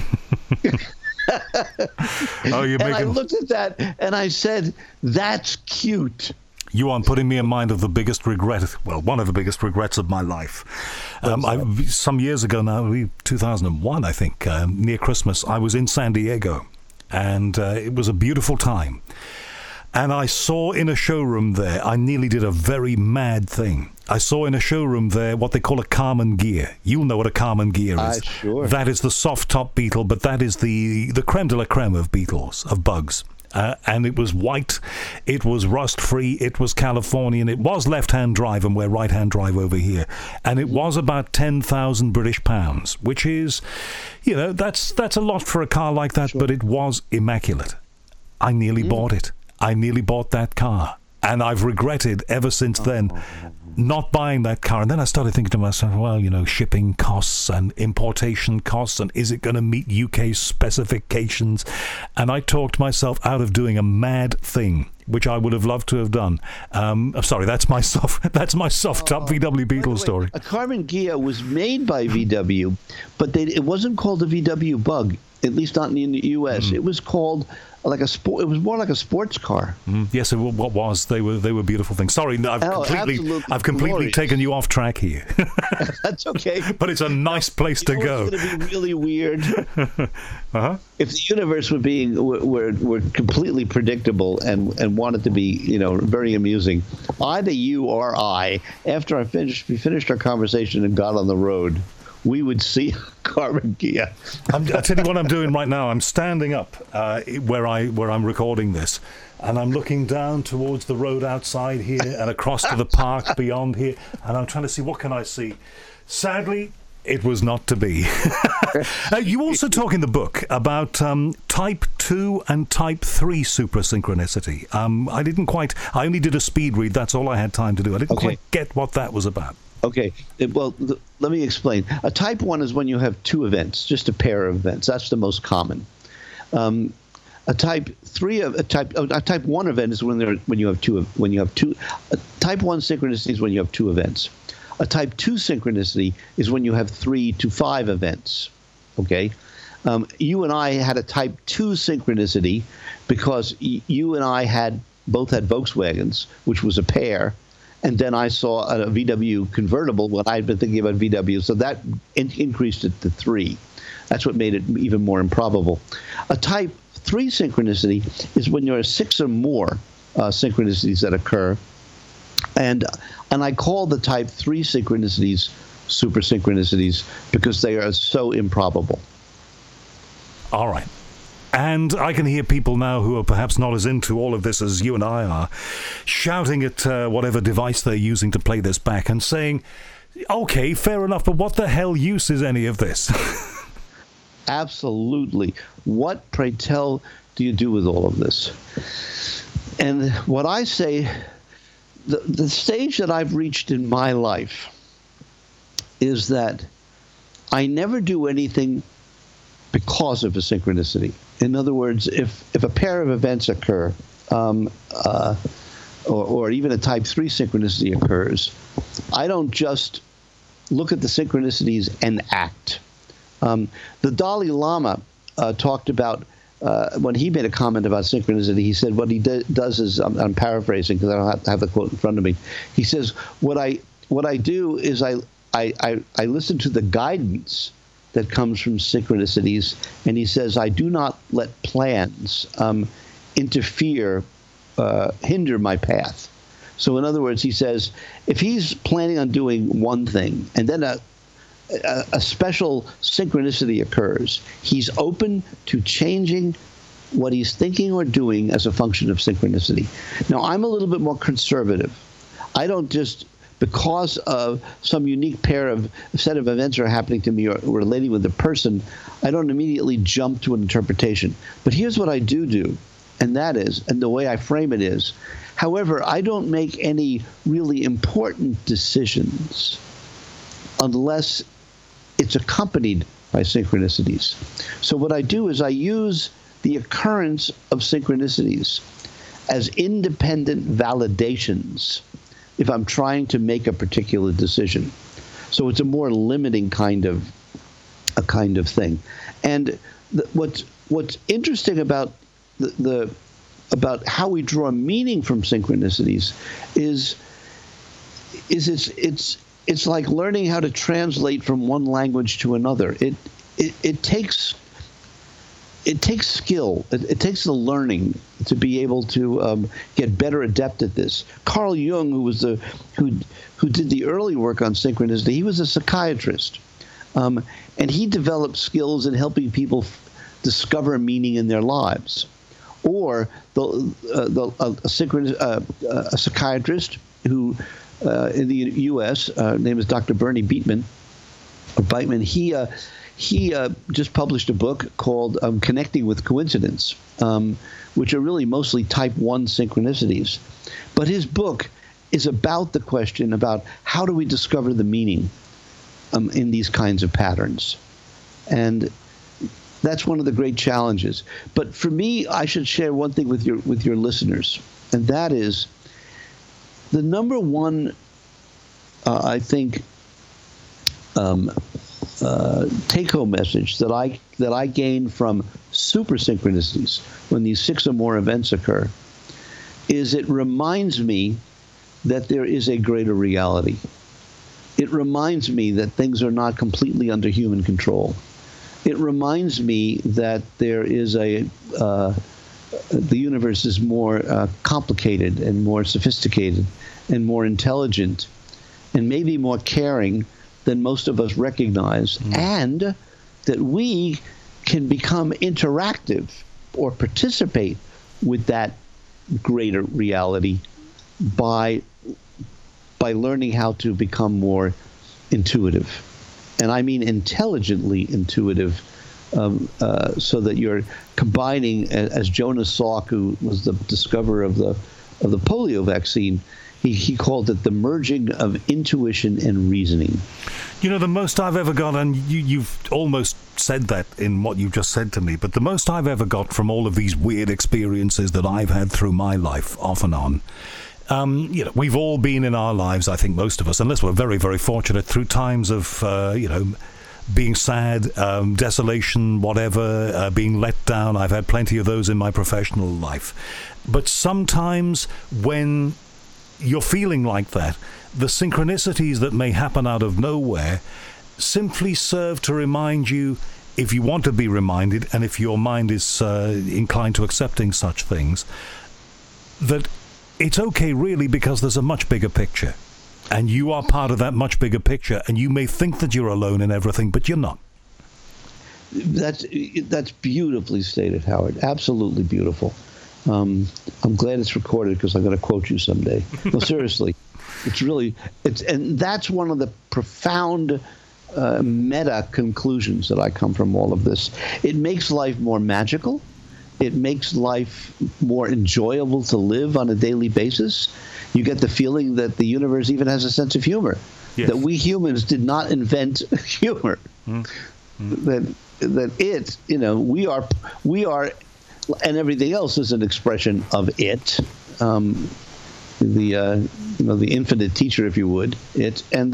And I looked at that and I said, that's cute. You aren't putting me in mind of the biggest regret, well, one of the biggest regrets of my life. Some years ago now, 2001, I think, near Christmas, I was in San Diego, and it was a beautiful time. And I saw in a showroom there, I nearly did a very mad thing. I saw in a showroom there what they call a Karmann Ghia. You'll know what a Karmann Ghia is. Sure. That is the soft-top Beetle, but that is the creme de la creme of beetles, of bugs. And it was white, it was rust-free, it was Californian, it was left-hand drive, and we're right-hand drive over here. And it was about 10,000 British pounds, which is, that's a lot for a car like that, sure, but it was immaculate. I nearly bought it. I nearly bought that car, and I've regretted ever since then not buying that car. And then I started thinking to myself, well, shipping costs and importation costs, and is it going to meet UK specifications? And I talked myself out of doing a mad thing, which I would have loved to have done. I'm sorry, that's my soft top VW Beetle story. A Karmann Ghia was made by VW, but it wasn't called a VW Bug, at least not in the US. It was called like a sport. It was more like a sports car. Yes, what was? They were beautiful things. Sorry, I've completely taken you off track here. That's okay. But it's a nice place to go. It's going to be really weird. If the universe were completely predictable and wanted to be very amusing, either you or I, after we finished our conversation and got on the road, we would see Carmen Gia. I'll tell you what I'm doing right now. I'm standing up where I'm recording this, and I'm looking down towards the road outside here and across to the park beyond here, and I'm trying to see what can I see. Sadly, it was not to be. You also talk in the book about type 2 and type 3 suprasynchronicity. I only did a speed read. That's all I had time to do. I didn't quite get what that was about. Okay. Well, let me explain. A type 1 is when you have two events, just a pair of events. That's the most common. A type 1 event is when you have two. A type 1 synchronicity is when you have two events. A type 2 synchronicity is when you have 3 to 5 events. Okay, you and I had a type 2 synchronicity because you and I both had Volkswagens, which was a pair, and then I saw a VW convertible when I'd been thinking about VW, so that increased it to 3. That's what made it even more improbable. A type 3 synchronicity is when there are 6 or more synchronicities that occur, and I call the type 3 synchronicities supersynchronicities because they are so improbable. All right. And I can hear people now who are perhaps not as into all of this as you and I are, shouting at whatever device they're using to play this back and saying, okay, fair enough, but what the hell use is any of this? Absolutely. What, pray tell, do you do with all of this? And what I say, the stage that I've reached in my life is that I never do anything because of a synchronicity. In other words, if a pair of events occur, or even a type 3 synchronicity occurs, I don't just look at the synchronicities and act. The Dalai Lama talked about, when he made a comment about synchronicity, he said what he does is, I'm paraphrasing because I don't have the quote in front of me. He says, what I do is I listen to the guidance that comes from synchronicities, and he says, I do not let plans hinder my path. So in other words, he says, if he's planning on doing one thing, and then a special synchronicity occurs, he's open to changing what he's thinking or doing as a function of synchronicity. Now, I'm a little bit more conservative. I don't just, because of some unique set of events are happening to me or relating with a person, I don't immediately jump to an interpretation. But here's what I do, and that is, and the way I frame it is, however, I don't make any really important decisions unless it's accompanied by synchronicities. So what I do is I use the occurrence of synchronicities as independent validations if I'm trying to make a particular decision. So it's a more limiting kind of thing. And what's interesting about about how we draw meaning from synchronicities is it's like learning how to translate from one language to another. It takes skill. It takes the learning to be able to get better adept at this. Carl Jung, who did the early work on synchronicity, he was a psychiatrist, and he developed skills in helping people discover meaning in their lives. Or a psychiatrist who, in the U.S., name is Dr. Bernie Beitman. He just published a book called Connecting with Coincidence, which are really mostly type 1 synchronicities. But his book is about the question about how do we discover the meaning in these kinds of patterns. And that's one of the great challenges. But for me, I should share one thing with your listeners, and that is the number one, I think, take-home message that I gain from super synchronicities when these 6 or more events occur is it reminds me that there is a greater reality. It reminds me that things are not completely under human control. It reminds me that there is the universe is more complicated and more sophisticated and more intelligent and maybe more caring than most of us recognize, and that we can become interactive or participate with that greater reality by learning how to become more intuitive. And I mean intelligently intuitive, so that you're combining, as Jonas Salk, who was the discoverer of the polio vaccine, he called it the merging of intuition and reasoning. You know, the most I've ever got, and you've almost said that in what you've just said to me, but the most I've ever got from all of these weird experiences that I've had through my life, off and on, you know, we've all been in our lives, I think most of us, unless we're very, very fortunate, through times of, you know, being sad, desolation, whatever, being let down. I've had plenty of those in my professional life. But sometimes when you're feeling like that, the synchronicities that may happen out of nowhere simply serve to remind you, if you want to be reminded, and if your mind is inclined to accepting such things, that it's okay really, because there's a much bigger picture. And you are part of that much bigger picture, and you may think that you're alone in everything, but you're not. That's beautifully stated, Howard. Absolutely beautiful. I'm glad it's recorded, because I'm going to quote you someday. No, seriously, and that's one of the profound meta conclusions that I come from all of this. It makes life more magical. It makes life more enjoyable to live on a daily basis. You get the feeling that the universe even has a sense of humor. Yes. That we humans did not invent humor. That it, you know, we are, and everything else is an expression of it. The infinite teacher, if you would, it, and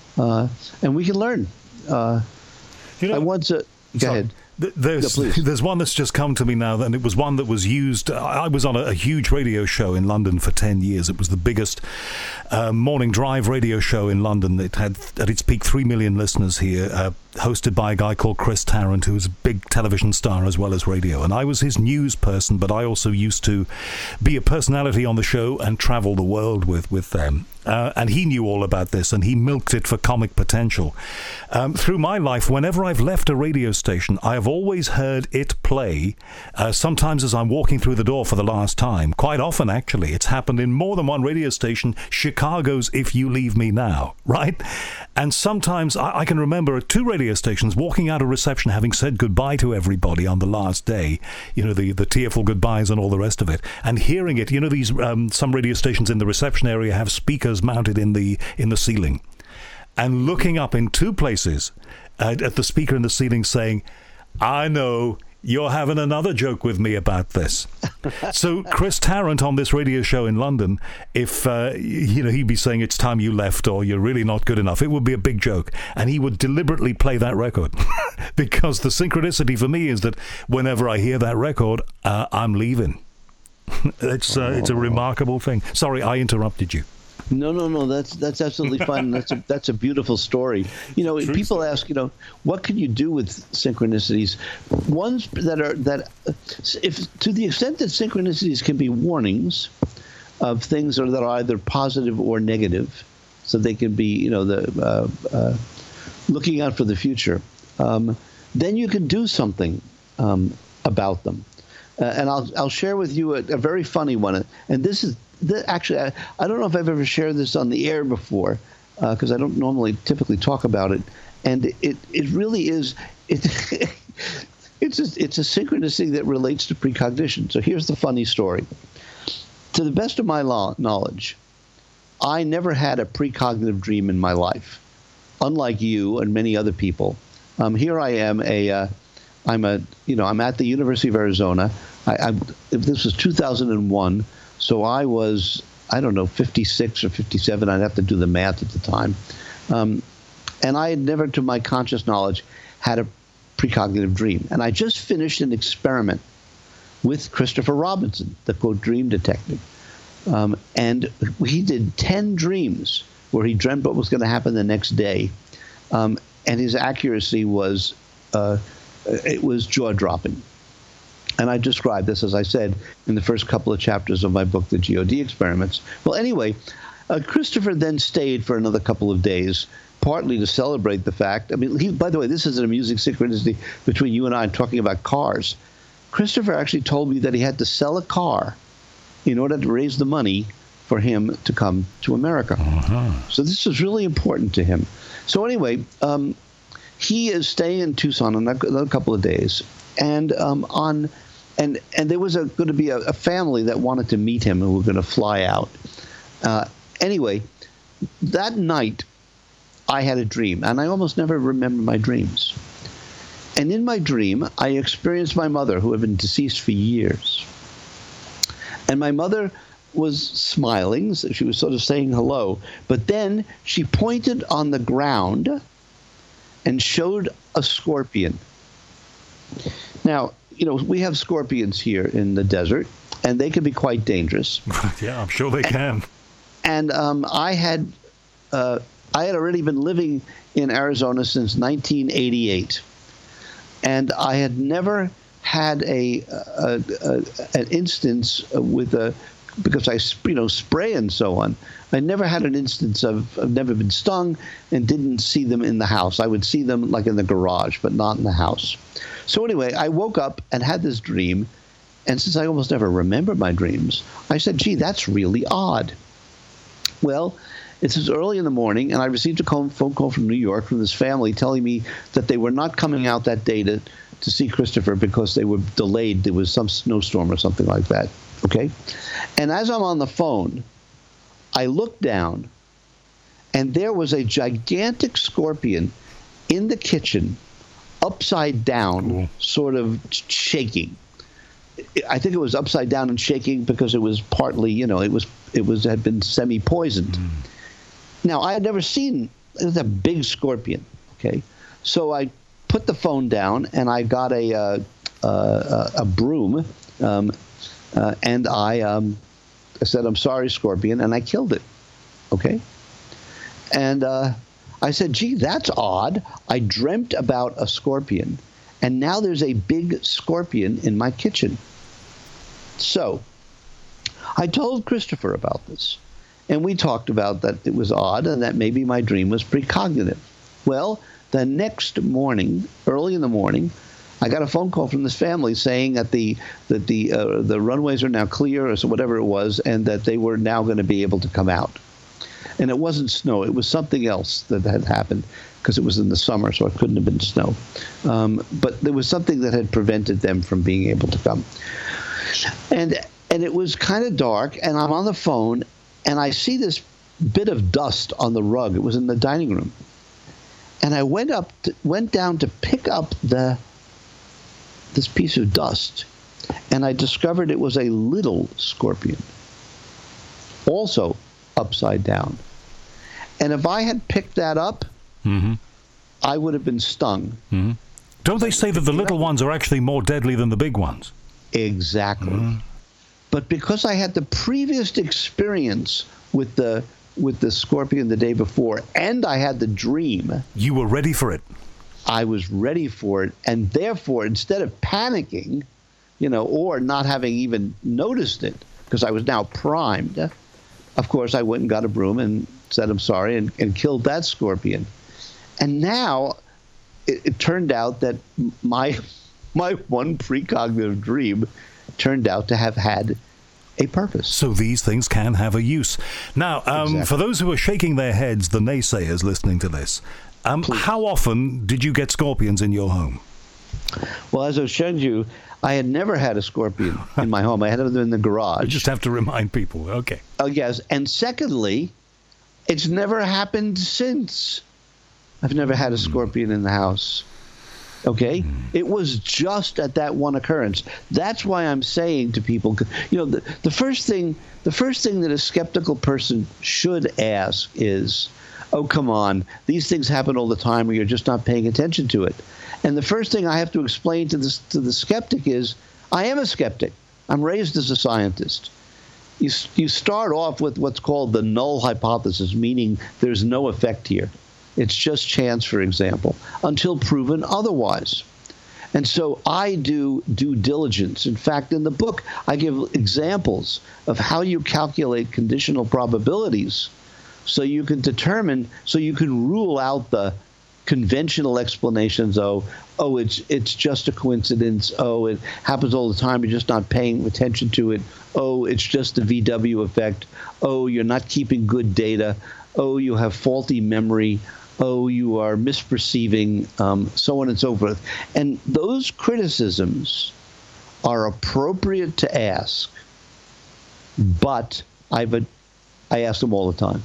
we can learn. I once go ahead. There's one that's just come to me now, and it was one that was used. I was on a huge radio show in London for 10 years. It was the biggest morning drive radio show in London. It had at its peak 3 million listeners here, hosted by a guy called Chris Tarrant, who was a big television star as well as radio. And I was his news person, but I also used to be a personality on the show and travel the world with them. And he knew all about this, and he milked it for comic potential. Through my life, whenever I've left a radio station, I have always heard it play, sometimes as I'm walking through the door for the last time. Quite often, actually. It's happened in more than one radio station. Chicago's If You Leave Me Now, right? And sometimes I can remember at 2 radio stations walking out of reception, having said goodbye to everybody on the last day, you know, the tearful goodbyes and all the rest of it, and hearing it. You know, these some radio stations in the reception area have speakers mounted in the ceiling, and looking up in 2 places at the speaker in the ceiling saying, "I know you're having another joke with me about this." So Chris Tarrant on this radio show in London, if he'd be saying it's time you left, or you're really not good enough, it would be a big joke, and he would deliberately play that record because the synchronicity for me is that whenever I hear that record, I'm leaving. It's a remarkable thing. Sorry, I interrupted you. No. That's absolutely fine. That's a beautiful story. You know, True people story. ask, you know, what can you do with synchronicities? Ones that if to the extent that synchronicities can be warnings of things that are either positive or negative, so they can be, you know, looking out for the future. Then you can do something about them. And I'll share with you a very funny one. And this is. Actually, I don't know if I've ever shared this on the air before, because I don't typically talk about it. And it really is it's a synchronicity that relates to precognition. So here's the funny story. To the best of my knowledge, I never had a precognitive dream in my life, unlike you and many other people. Here I am, I'm at the University of Arizona. This was 2001. So I was, 56 or 57. I'd have to do the math at the time. And I had never, to my conscious knowledge, had a precognitive dream. And I just finished an experiment with Christopher Robinson, the, quote, dream detective. And he did 10 dreams where he dreamt what was going to happen the next day. And his accuracy was, it was jaw-dropping. And I described this, as I said, in the first couple of chapters of my book, The GOD Experiments. Well, anyway, Christopher then stayed for another couple of days partly to celebrate the fact. I mean, by the way, this is an amusing synchronicity between you and I talking about cars. Christopher actually told me that he had to sell a car in order to raise the money for him to come to America. So this was really important to him. So anyway, he is staying in Tucson in a couple of days, and there was going to be a family that wanted to meet him and were going to fly out. Anyway, that night I had a dream, and I almost never remember my dreams. And in my dream, I experienced my mother, who had been deceased for years. And my mother was smiling. So she was sort of saying hello. But then she pointed on the ground and showed a scorpion. Now, we have scorpions here in the desert, and they can be quite dangerous. Yeah, I'm sure they can. And I had already been living in Arizona since 1988. And I had never had an instance because I spray and so on. I never had an instance of never been stung and didn't see them in the house. I would see them like in the garage, but not in the house. So anyway, I woke up and had this dream. And since I almost never remember my dreams, I said, gee, that's really odd. Well, it was early in the morning, and I received a phone call from New York from this family telling me that they were not coming out that day to see Christopher because they were delayed. There was some snowstorm or something like that. Okay? And as I'm on the phone, I looked down, and there was a gigantic scorpion in the kitchen, upside down, sort of shaking. I think it was upside down and shaking because it was partly, it had been semi-poisoned. Now, I had never seen, it was a big scorpion, okay? So I put the phone down, and I got a broom, and I said, I'm sorry, scorpion, and I killed it, okay? And I said, gee, that's odd. I dreamt about a scorpion, and now there's a big scorpion in my kitchen. So I told Christopher about this. And we talked about that it was odd and that maybe my dream was precognitive. Well, the next morning, early in the morning, I got a phone call from this family saying that the runways are now clear, or so whatever it was, and that they were now going to be able to come out. And it wasn't snow; it was something else that had happened because it was in the summer, so it couldn't have been snow. But there was something that had prevented them from being able to come. And it was kind of dark, and I'm on the phone. And I see this bit of dust on the rug. It was in the dining room. And I went down to pick up this piece of dust. And I discovered it was a little scorpion, also upside down. And if I had picked that up, I would have been stung. Don't they say that the little ones are actually more deadly than the big ones? Exactly. But because I had the previous experience with the scorpion the day before, and I had the dream, you were ready for it. I was ready for it, and therefore, instead of panicking, or not having even noticed it, because I was now primed, of course, I went and got a broom and said I'm sorry and killed that scorpion. And now it turned out that my one precognitive dream turned out to have had a purpose. So these things can have a use. Now, Exactly. For those who are shaking their heads, the naysayers listening to this, how often did you get scorpions in your home? Well, as I showed you, I had never had a scorpion in my home. I had them in the garage. You just have to remind people. Okay. Oh, yes. And secondly, it's never happened since. I've never had a scorpion in the house. Okay? It was just at that one occurrence. That's why I'm saying to people, the first thing that a skeptical person should ask is, oh, come on, these things happen all the time, or you're just not paying attention to it. And the first thing I have to explain to the skeptic is, I am a skeptic. I'm raised as a scientist. You start off with what's called the null hypothesis, meaning there's no effect here. It's just chance, for example, until proven otherwise. And so I do due diligence. In fact, in the book, I give examples of how you calculate conditional probabilities So you can rule out the conventional explanations. It's just a coincidence. It happens all the time. You're just not paying attention to it. It's just the VW effect. You're not keeping good data. You have faulty memory. You are misperceiving, so on and so forth. And those criticisms are appropriate to ask, but I ask them all the time.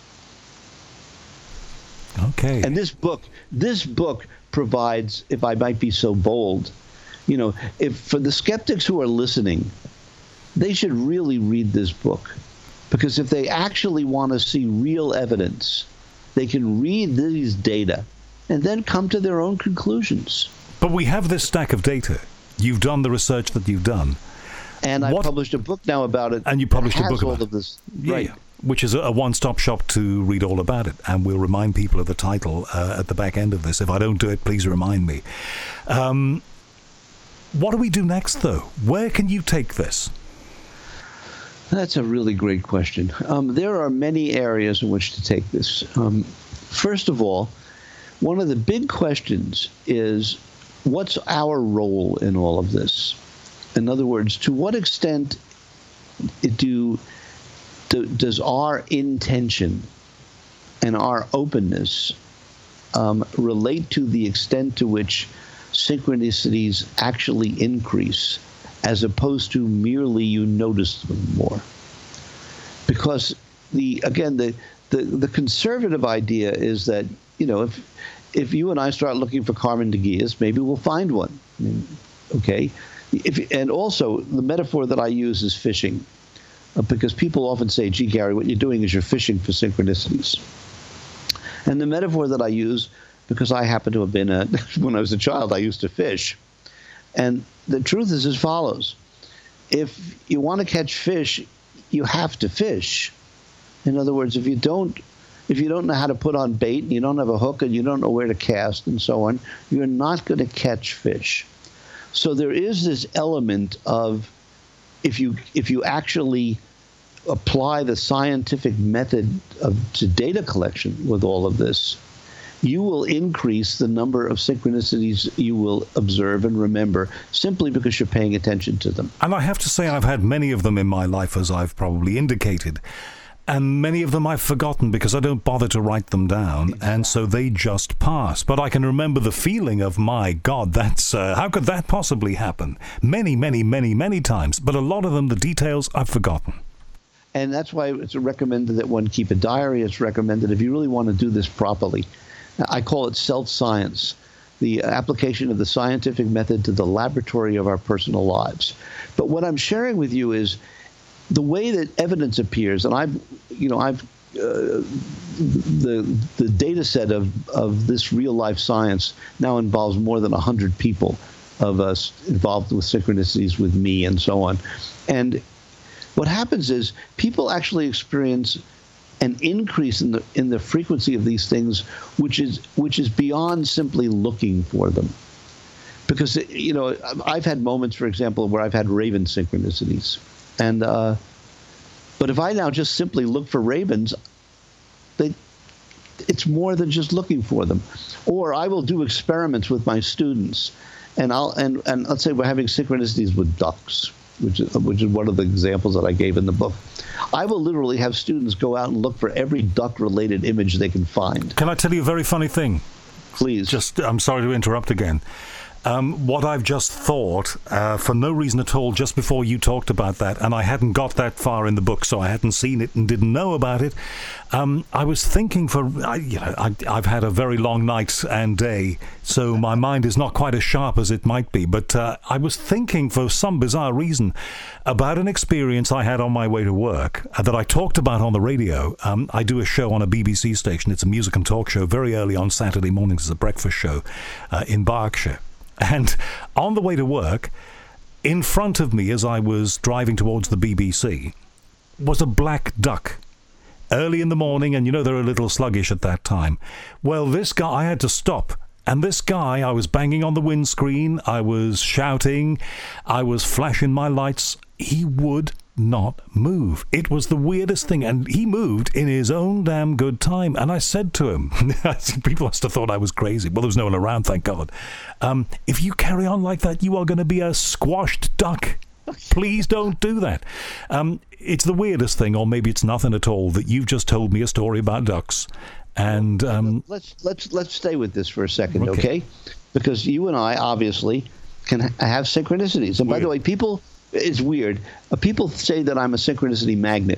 Okay. And this book provides, if I might be so bold, if for the skeptics who are listening, they should really read this book, because if they actually want to see real evidence, they can read these data and then come to their own conclusions. But we have this stack of data. You've done the research that you've done. And I published a book now about it. And you published a book about all of this. Yeah, right. Which is a one-stop shop to read all about it. And we'll remind people of the title at the back end of this. If I don't do it, please remind me. What do we do next, though? Where can you take this? That's a really great question. There are many areas in which to take this. First of all, one of the big questions is, what's our role in all of this? In other words, to what extent does our intention and our openness relate to the extent to which synchronicities actually increase, as opposed to merely you notice them more? Because the conservative idea is that, if you and I start looking for Carmen de Gias, maybe we'll find one. Okay? And also, the metaphor that I use is fishing, because people often say, gee, Gary, what you're doing is you're fishing for synchronicities. And the metaphor that I use, because I happen to have been when I was a child, I used to fish. And the truth is as follows. If you want to catch fish, you have to fish. In other words, if you don't know how to put on bait, and you don't have a hook, and you don't know where to cast, and so on, you're not going to catch fish. So there is this element of, if you actually apply the scientific method to data collection with all of this, you will increase the number of synchronicities you will observe and remember, simply because you're paying attention to them. And I have to say, I've had many of them in my life, as I've probably indicated. And many of them I've forgotten because I don't bother to write them down, exactly. And so they just pass. But I can remember the feeling of, my God, that's how could that possibly happen? Many, many, many, many times. But a lot of them, the details, I've forgotten. And that's why it's recommended that one keep a diary. It's recommended, if you really want to do this properly, I call it self-science, the application of the scientific method to the laboratory of our personal lives. But what I'm sharing with you is the way that evidence appears, and the data set of this real life science now involves more than 100 people of us involved with synchronicities with me and so on. And what happens is people actually experience an increase in the frequency of these things, which is beyond simply looking for them. Because I've had moments, for example, where I've had raven synchronicities. And but if I now just simply look for ravens, it's more than just looking for them. Or I will do experiments with my students, and let's say we're having synchronicities with ducks, which is one of the examples that I gave in the book. I will literally have students go out and look for every duck-related image they can find. Can I tell you a very funny thing? Please. I'm sorry to interrupt again. What I've just thought, for no reason at all, just before you talked about that, and I hadn't got that far in the book, so I hadn't seen it and didn't know about it. I was thinking I've had a very long night and day, so my mind is not quite as sharp as it might be. But I was thinking, for some bizarre reason, about an experience I had on my way to work that I talked about on the radio. I do a show on a BBC station. It's a music and talk show very early on Saturday mornings. It's a breakfast show in Berkshire. And on the way to work, in front of me as I was driving towards the BBC, was a black duck. Early in the morning, and they're a little sluggish at that time. Well, this guy, I had to stop. And this guy, I was banging on the windscreen, I was shouting, I was flashing my lights. He would not move. It was the weirdest thing, and he moved in his own damn good time. And I said to him, people must have thought I was crazy. Well, there was no one around, thank God. If you carry on like that, you are going to be a squashed duck. Please don't do that. It's the weirdest thing, or maybe it's nothing at all, that you've just told me a story about ducks. And let's stay with this for a second, okay? Because you and I obviously can have synchronicities. And by the way, it's weird. People say that I'm a synchronicity magnet.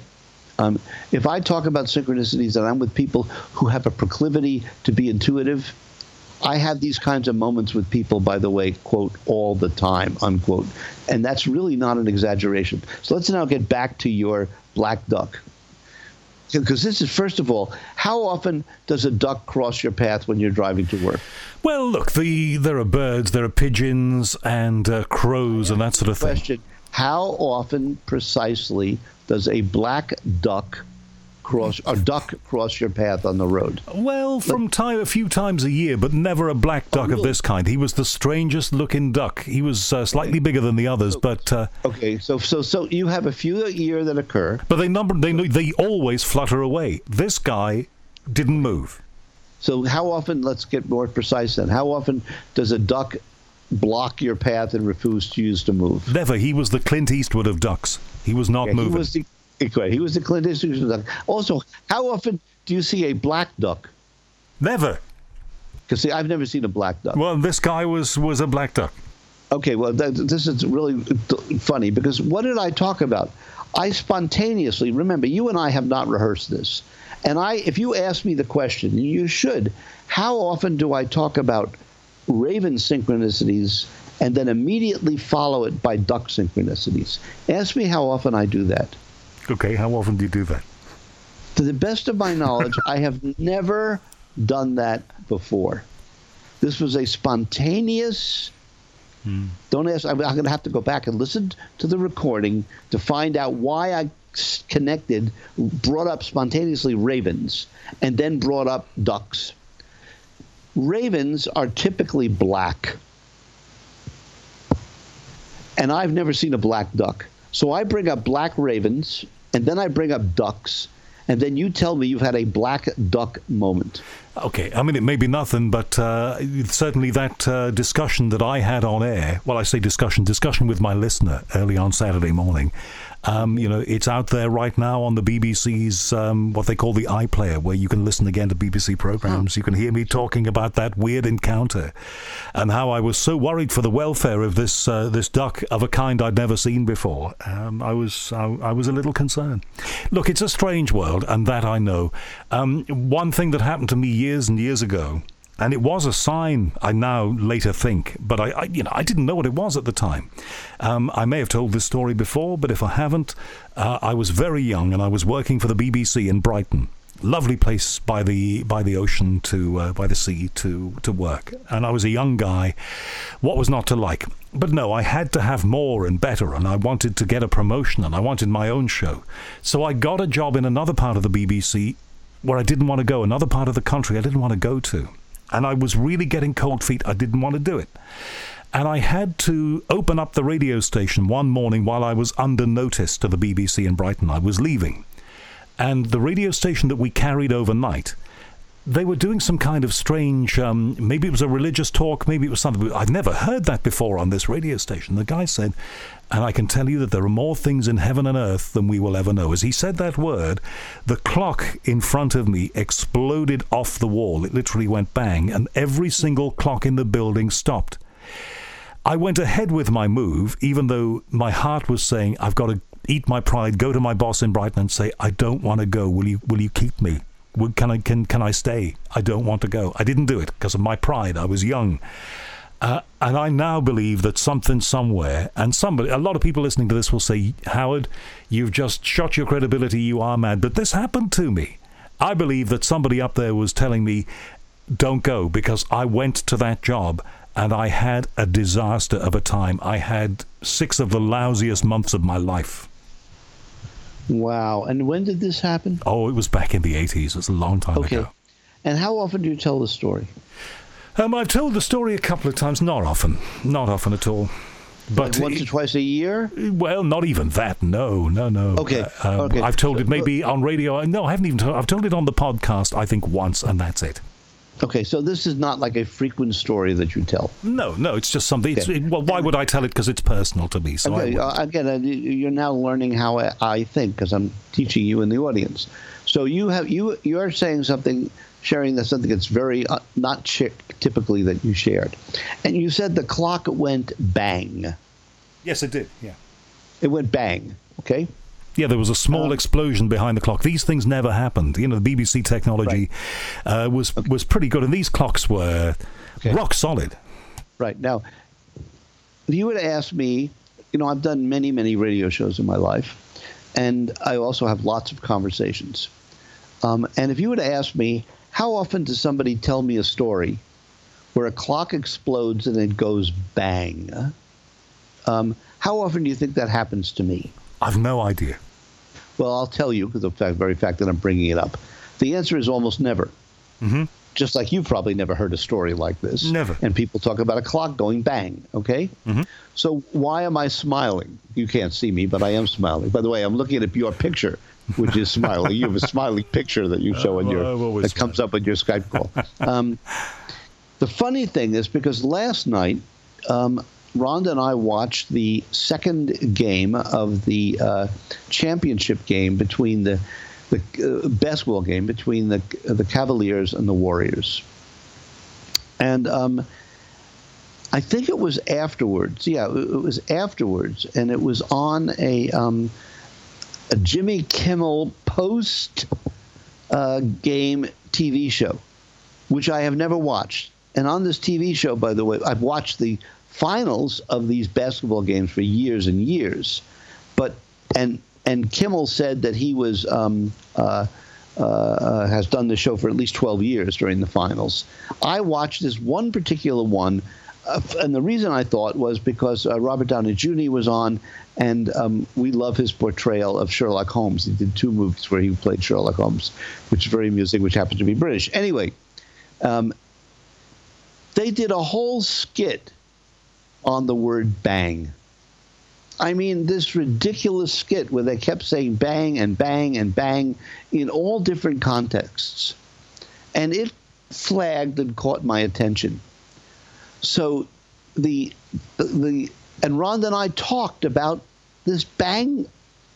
If I talk about synchronicities and I'm with people who have a proclivity to be intuitive, I have these kinds of moments with people, by the way, quote, all the time, unquote. And that's really not an exaggeration. So let's now get back to your black duck. Because this is, first of all, how often does a duck cross your path when you're driving to work? Well, look, there are birds, there are pigeons and crows and that sort of thing. How often precisely does a black duck cross your path on the road? Well, a few times a year, but never a black duck of this kind. He was the strangest looking duck. He was slightly bigger than the others, but okay. So you have a few a year that occur, but they always flutter away. This guy didn't move. So how often? Let's get more precise then. How often does a duck block your path and refuse to move? Never. He was the Clint Eastwood of ducks. He was not moving. He was the Clint Eastwood of duck. Also, how often do you see a black duck? Never. Because see, I've never seen a black duck. Well, this guy was a black duck. Okay, well, this is really funny, because what did I talk about? I spontaneously, remember, you and I have not rehearsed this. And if you ask me the question, you should, how often do I talk about raven synchronicities and then immediately follow it by duck synchronicities? Ask me how often I do that. Okay, how often do you do that? To the best of my knowledge, I have never done that before. This was a spontaneous... Don't ask. I'm going to have to go back and listen to the recording to find out why I brought up spontaneously ravens, and then brought up ducks. Ravens are typically black, and I've never seen a black duck. So I bring up black ravens, and then I bring up ducks, and then you tell me you've had a black duck moment. Okay, I mean, it may be nothing, but certainly that discussion that I had on air, well, I say discussion with my listener early on Saturday morning, it's out there right now on the BBC's, what they call the iPlayer, where you can listen again to BBC programs. You can hear me talking about that weird encounter and how I was so worried for the welfare of this duck of a kind I'd never seen before. I was a little concerned. Look, it's a strange world, and that I know. One thing that happened to me years and years ago, and it was a sign, I now later think, but I didn't know what it was at the time. I may have told this story before, but if I haven't, I was very young and I was working for the BBC in Brighton. Lovely place by the ocean by the sea to work. And I was a young guy. What was not to like? But no, I had to have more and better, and I wanted to get a promotion, and I wanted my own show. So I got a job in another part of the BBC where I didn't want to go, another part of the country I didn't want to go to. And I was really getting cold feet. I didn't want to do it. And I had to open up the radio station one morning while I was under notice to the BBC in Brighton. I was leaving. And the radio station that we carried overnight, they were doing some kind of strange, maybe it was a religious talk, maybe it was something. I'd never heard that before on this radio station. The guy said, and I can tell you that there are more things in heaven and earth than we will ever know. As he said that word, the clock in front of me exploded off the wall. It literally went bang, and every single clock in the building stopped. I went ahead with my move, even though my heart was saying, I've got to eat my pride, go to my boss in Brighton and say, I don't want to go. Will you keep me? Can I stay? I don't want to go. I didn't do it because of my pride. I was young. And I now believe that something somewhere, and a lot of people listening to this will say, Howard, you've just shot your credibility, you are mad. But this happened to me. I believe that somebody up there was telling me, don't go, because I went to that job and I had a disaster of a time. I had 6 of the lousiest months of my life. Wow. And when did this happen? Oh, it was back in the 80s. It was a long time ago. And how often do you tell the story? I've told the story a couple of times. Not often at all. But like once or twice a year? Well, not even that. No. Okay. Okay. I've told it maybe on radio. No, I haven't even told. I've told it on the podcast, I think, once, and that's it. Okay, so this is not like a frequent story that you tell. No, it's just something. Okay. Well, why would I tell it? Because it's personal to me. So okay, again, you're now learning how I think because I'm teaching you in the audience. So you're saying something, sharing something that's very not typically that you shared, and you said the clock went bang. Yes, it did. Yeah, it went bang. Okay. Yeah, there was a small explosion behind the clock. These things never happened. You know, the BBC technology was pretty good, and these clocks were rock solid. Right. Now, if you were to ask me, you know, I've done many, many radio shows in my life, and I also have lots of conversations. And if you were to ask me, how often does somebody tell me a story where a clock explodes and it goes bang? How often do you think that happens to me? I've no idea. Well, I'll tell you because of the very fact that I'm bringing it up. The answer is almost never. Mm-hmm. Just like you've probably never heard a story like this. Never. And people talk about a clock going bang, okay? Mm-hmm. So why am I smiling? You can't see me, but I am smiling. By the way, I'm looking at your picture, which is smiling. You have a smiling picture that you show that comes up on your Skype call. The funny thing is because last night, Rhonda and I watched the second game of the championship game between the basketball game between the Cavaliers and the Warriors. And I think it was afterwards. Yeah, it was afterwards, and it was on a Jimmy Kimmel post game TV show, which I have never watched. And on this TV show, by the way, I've watched the finals of these basketball games for years and years, but and Kimmel said that he was has done the show for at least 12 years during the finals. I watched this one particular one, and the reason I thought was because Robert Downey Jr. was on, and we love his portrayal of Sherlock Holmes. He did 2 movies where he played Sherlock Holmes, which is very amusing, which happened to be British. Anyway, they did a whole skit on the word bang. I mean, this ridiculous skit where they kept saying bang and bang and bang in all different contexts. And it flagged and caught my attention. So and Rhonda and I talked about this bang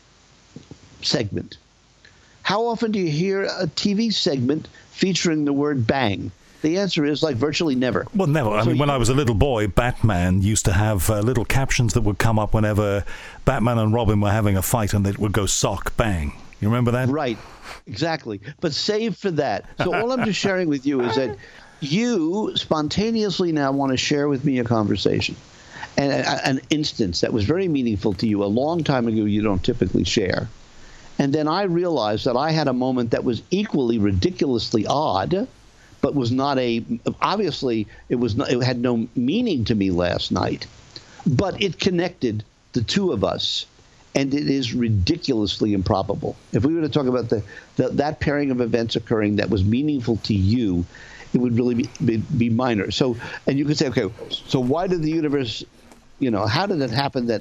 segment. How often do you hear a TV segment featuring the word bang? The answer is like virtually never. Well, never. I mean, when I was a little boy, Batman used to have little captions that would come up whenever Batman and Robin were having a fight, and it would go sock bang. You remember that? Right. Exactly. But save for that. So all I'm just sharing with you is that you spontaneously now want to share with me a conversation and an instance that was very meaningful to you a long time ago you don't typically share. And then I realized that I had a moment that was equally ridiculously odd, but was not obviously it had no meaning to me last night, but it connected the two of us, and it is ridiculously improbable. If we were to talk about that pairing of events occurring that was meaningful to you, it would really be minor. So, and you could say, okay, so why did the universe, how did it happen that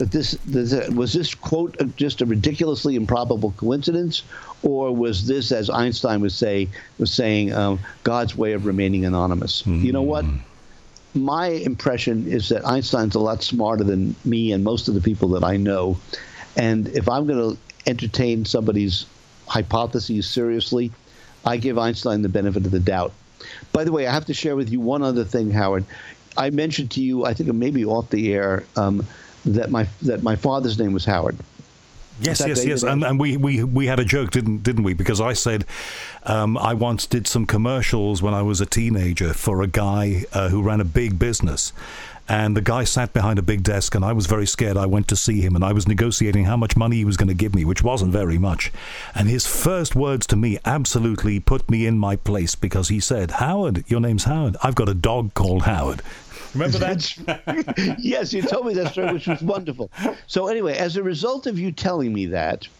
was this quote just a ridiculously improbable coincidence, or was this, as Einstein was saying, God's way of remaining anonymous? Mm. You know what? My impression is that Einstein's a lot smarter than me and most of the people that I know. And if I'm going to entertain somebody's hypotheses seriously, I give Einstein the benefit of the doubt. By the way, I have to share with you one other thing, Howard. I mentioned to you, I think maybe off the air, that my father's name was Howard. Yes. And we had a joke, didn't we? Because I said I once did some commercials when I was a teenager for a guy who ran a big business. And the guy sat behind a big desk, and I was very scared. I went to see him, and I was negotiating how much money he was going to give me, which wasn't very much. And his first words to me absolutely put me in my place, because he said, "Howard, your name's Howard. I've got a dog called Howard." Remember that? Yes, you told me that story, which was wonderful. So anyway, as a result of you telling me that,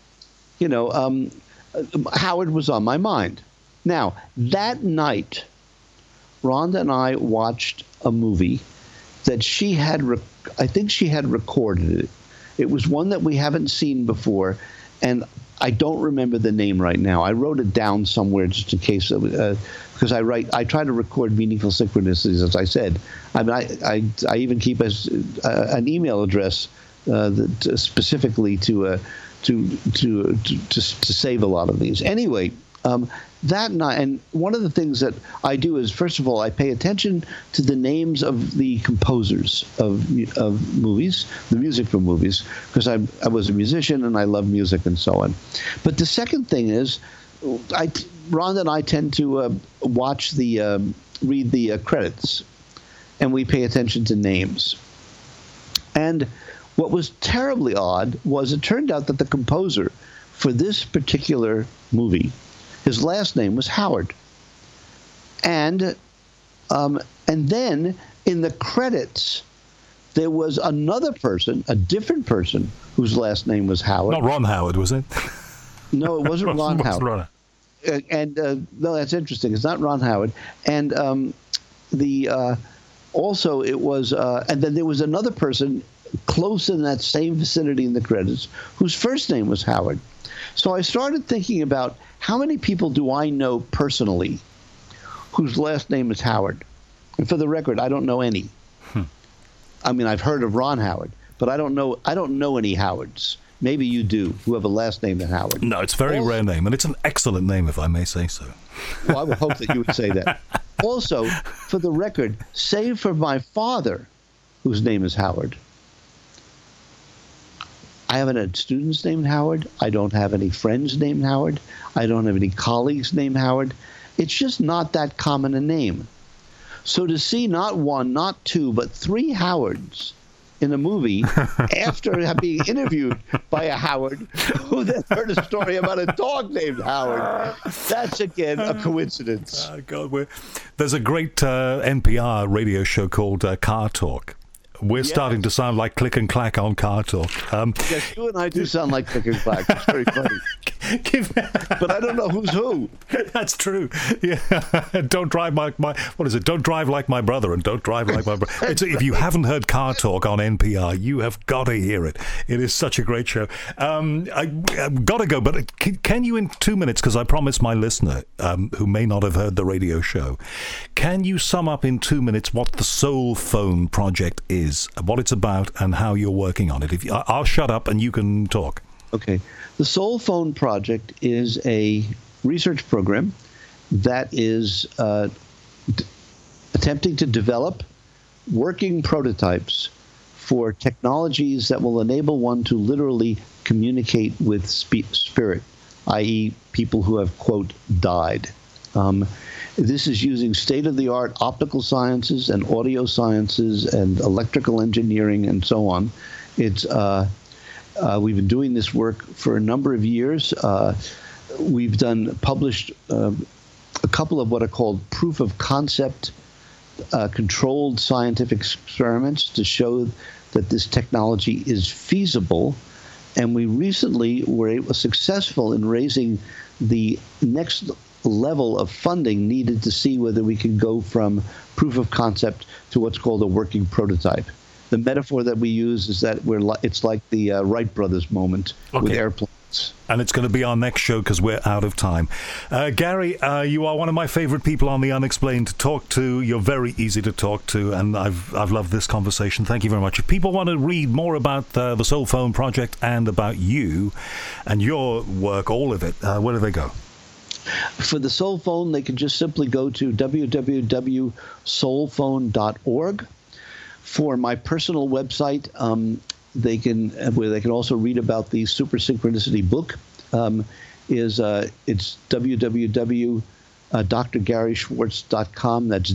Howard was on my mind. Now, that night, Rhonda and I watched a movie that she had, I think she had recorded it. It was one that we haven't seen before, and I don't remember the name right now. I wrote it down somewhere just in case, because I try to record meaningful synchronicities, as I said. I mean, I even keep an email address that specifically to save a lot of these. Anyway, that night, and one of the things that I do is, first of all, I pay attention to the names of the composers of movies, the music for movies, because I was a musician and I love music and so on. But the second thing is, Rhonda and I tend to read the credits, and we pay attention to names. And what was terribly odd was it turned out that the composer for this particular movie, his last name was Howard. And then in the credits, there was another person, a different person, whose last name was Howard. Not Ron Howard, was it? No, it wasn't Ron Howard. Ron. No, that's interesting. It's not Ron Howard. And also it was, and then there was another person close in that same vicinity in the credits whose first name was Howard. So I started thinking about how many people do I know personally whose last name is Howard? And for the record, I don't know any. I mean, I've heard of Ron Howard, but I don't know any Howards. Maybe you do, who have a last name than Howard. No, it's a very rare name, and it's an excellent name, if I may say so. Well, I would hope that you would say that. Also, for the record, save for my father, whose name is Howard, I haven't had students named Howard. I don't have any friends named Howard. I don't have any colleagues named Howard. It's just not that common a name. So to see not one, not two, but three Howards in a movie after being interviewed by a Howard who then heard a story about a dog named Howard, that's, again, a coincidence. God, there's a great NPR radio show called Car Talk. We're starting to sound like Click and Clack on Car Talk. Yes, you and I do sound like Click and Clack. It's very funny. But I don't know who's who. That's true. Yeah. Don't drive what is it? Don't drive like my brother and don't drive like my brother. If you haven't heard Car Talk on NPR, you have got to hear it. It is such a great show. I've got to go, but can you in 2 minutes, because I promised my listener, who may not have heard the radio show, can you sum up in 2 minutes what the Soul Phone Project is, what it's about, and how you're working on it? I'll shut up and you can talk. Okay. The Soul Phone Project is a research program that is attempting to develop working prototypes for technologies that will enable one to literally communicate with spirit, i.e. people who have, quote, died. This is using state-of-the-art optical sciences and audio sciences and electrical engineering and so on. It's we've been doing this work for a number of years. We've published a couple of what are called proof of concept controlled scientific experiments to show that this technology is feasible. And we recently were successful in raising the next level of funding needed to see whether we can go from proof of concept to what's called a working prototype. The metaphor that we use is that it's like the Wright brothers moment with airplanes. And it's going to be our next show because we're out of time. Gary, you are one of my favorite people on The Unexplained to talk to. You're very easy to talk to, and I've loved this conversation. Thank you very much. If people want to read more about the Soul Phone Project and about you and your work, all of it, where do they go? For the Soul Phone, they can just simply go to www.soulphone.org. For my personal website, where they can also read about the Super Synchronicity book, it's www.drgaryschwartz.com. That's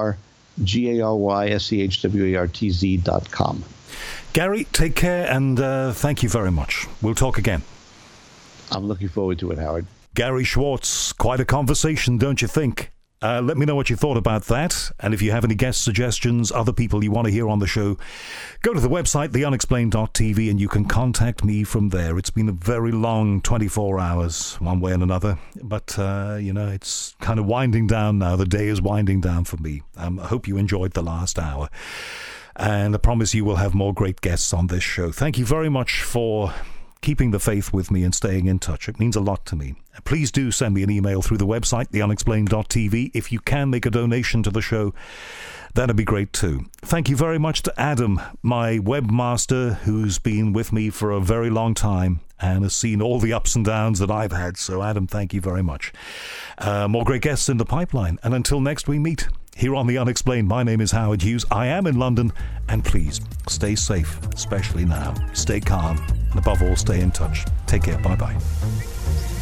DRGARYSCHWARTZ.com. Gary, take care, and thank you very much. We'll talk again. I'm looking forward to it, Howard. Gary Schwartz, quite a conversation, don't you think? Let me know what you thought about that, and if you have any guest suggestions, other people you want to hear on the show, go to the website, theunexplained.tv, and you can contact me from there. It's been a very long 24 hours, one way and another, but, it's kind of winding down now. The day is winding down for me. I hope you enjoyed the last hour. And I promise you we'll have more great guests on this show. Thank you very much for keeping the faith with me and staying in touch. It means a lot to me. Please do send me an email through the website, theunexplained.tv. If you can make a donation to the show, that'd be great too. Thank you very much to Adam, my webmaster, who's been with me for a very long time and has seen all the ups and downs that I've had. So Adam, thank you very much. More great guests in the pipeline. And until next we meet here on The Unexplained, my name is Howard Hughes. I am in London, and please stay safe, especially now. Stay calm, and above all, stay in touch. Take care. Bye-bye.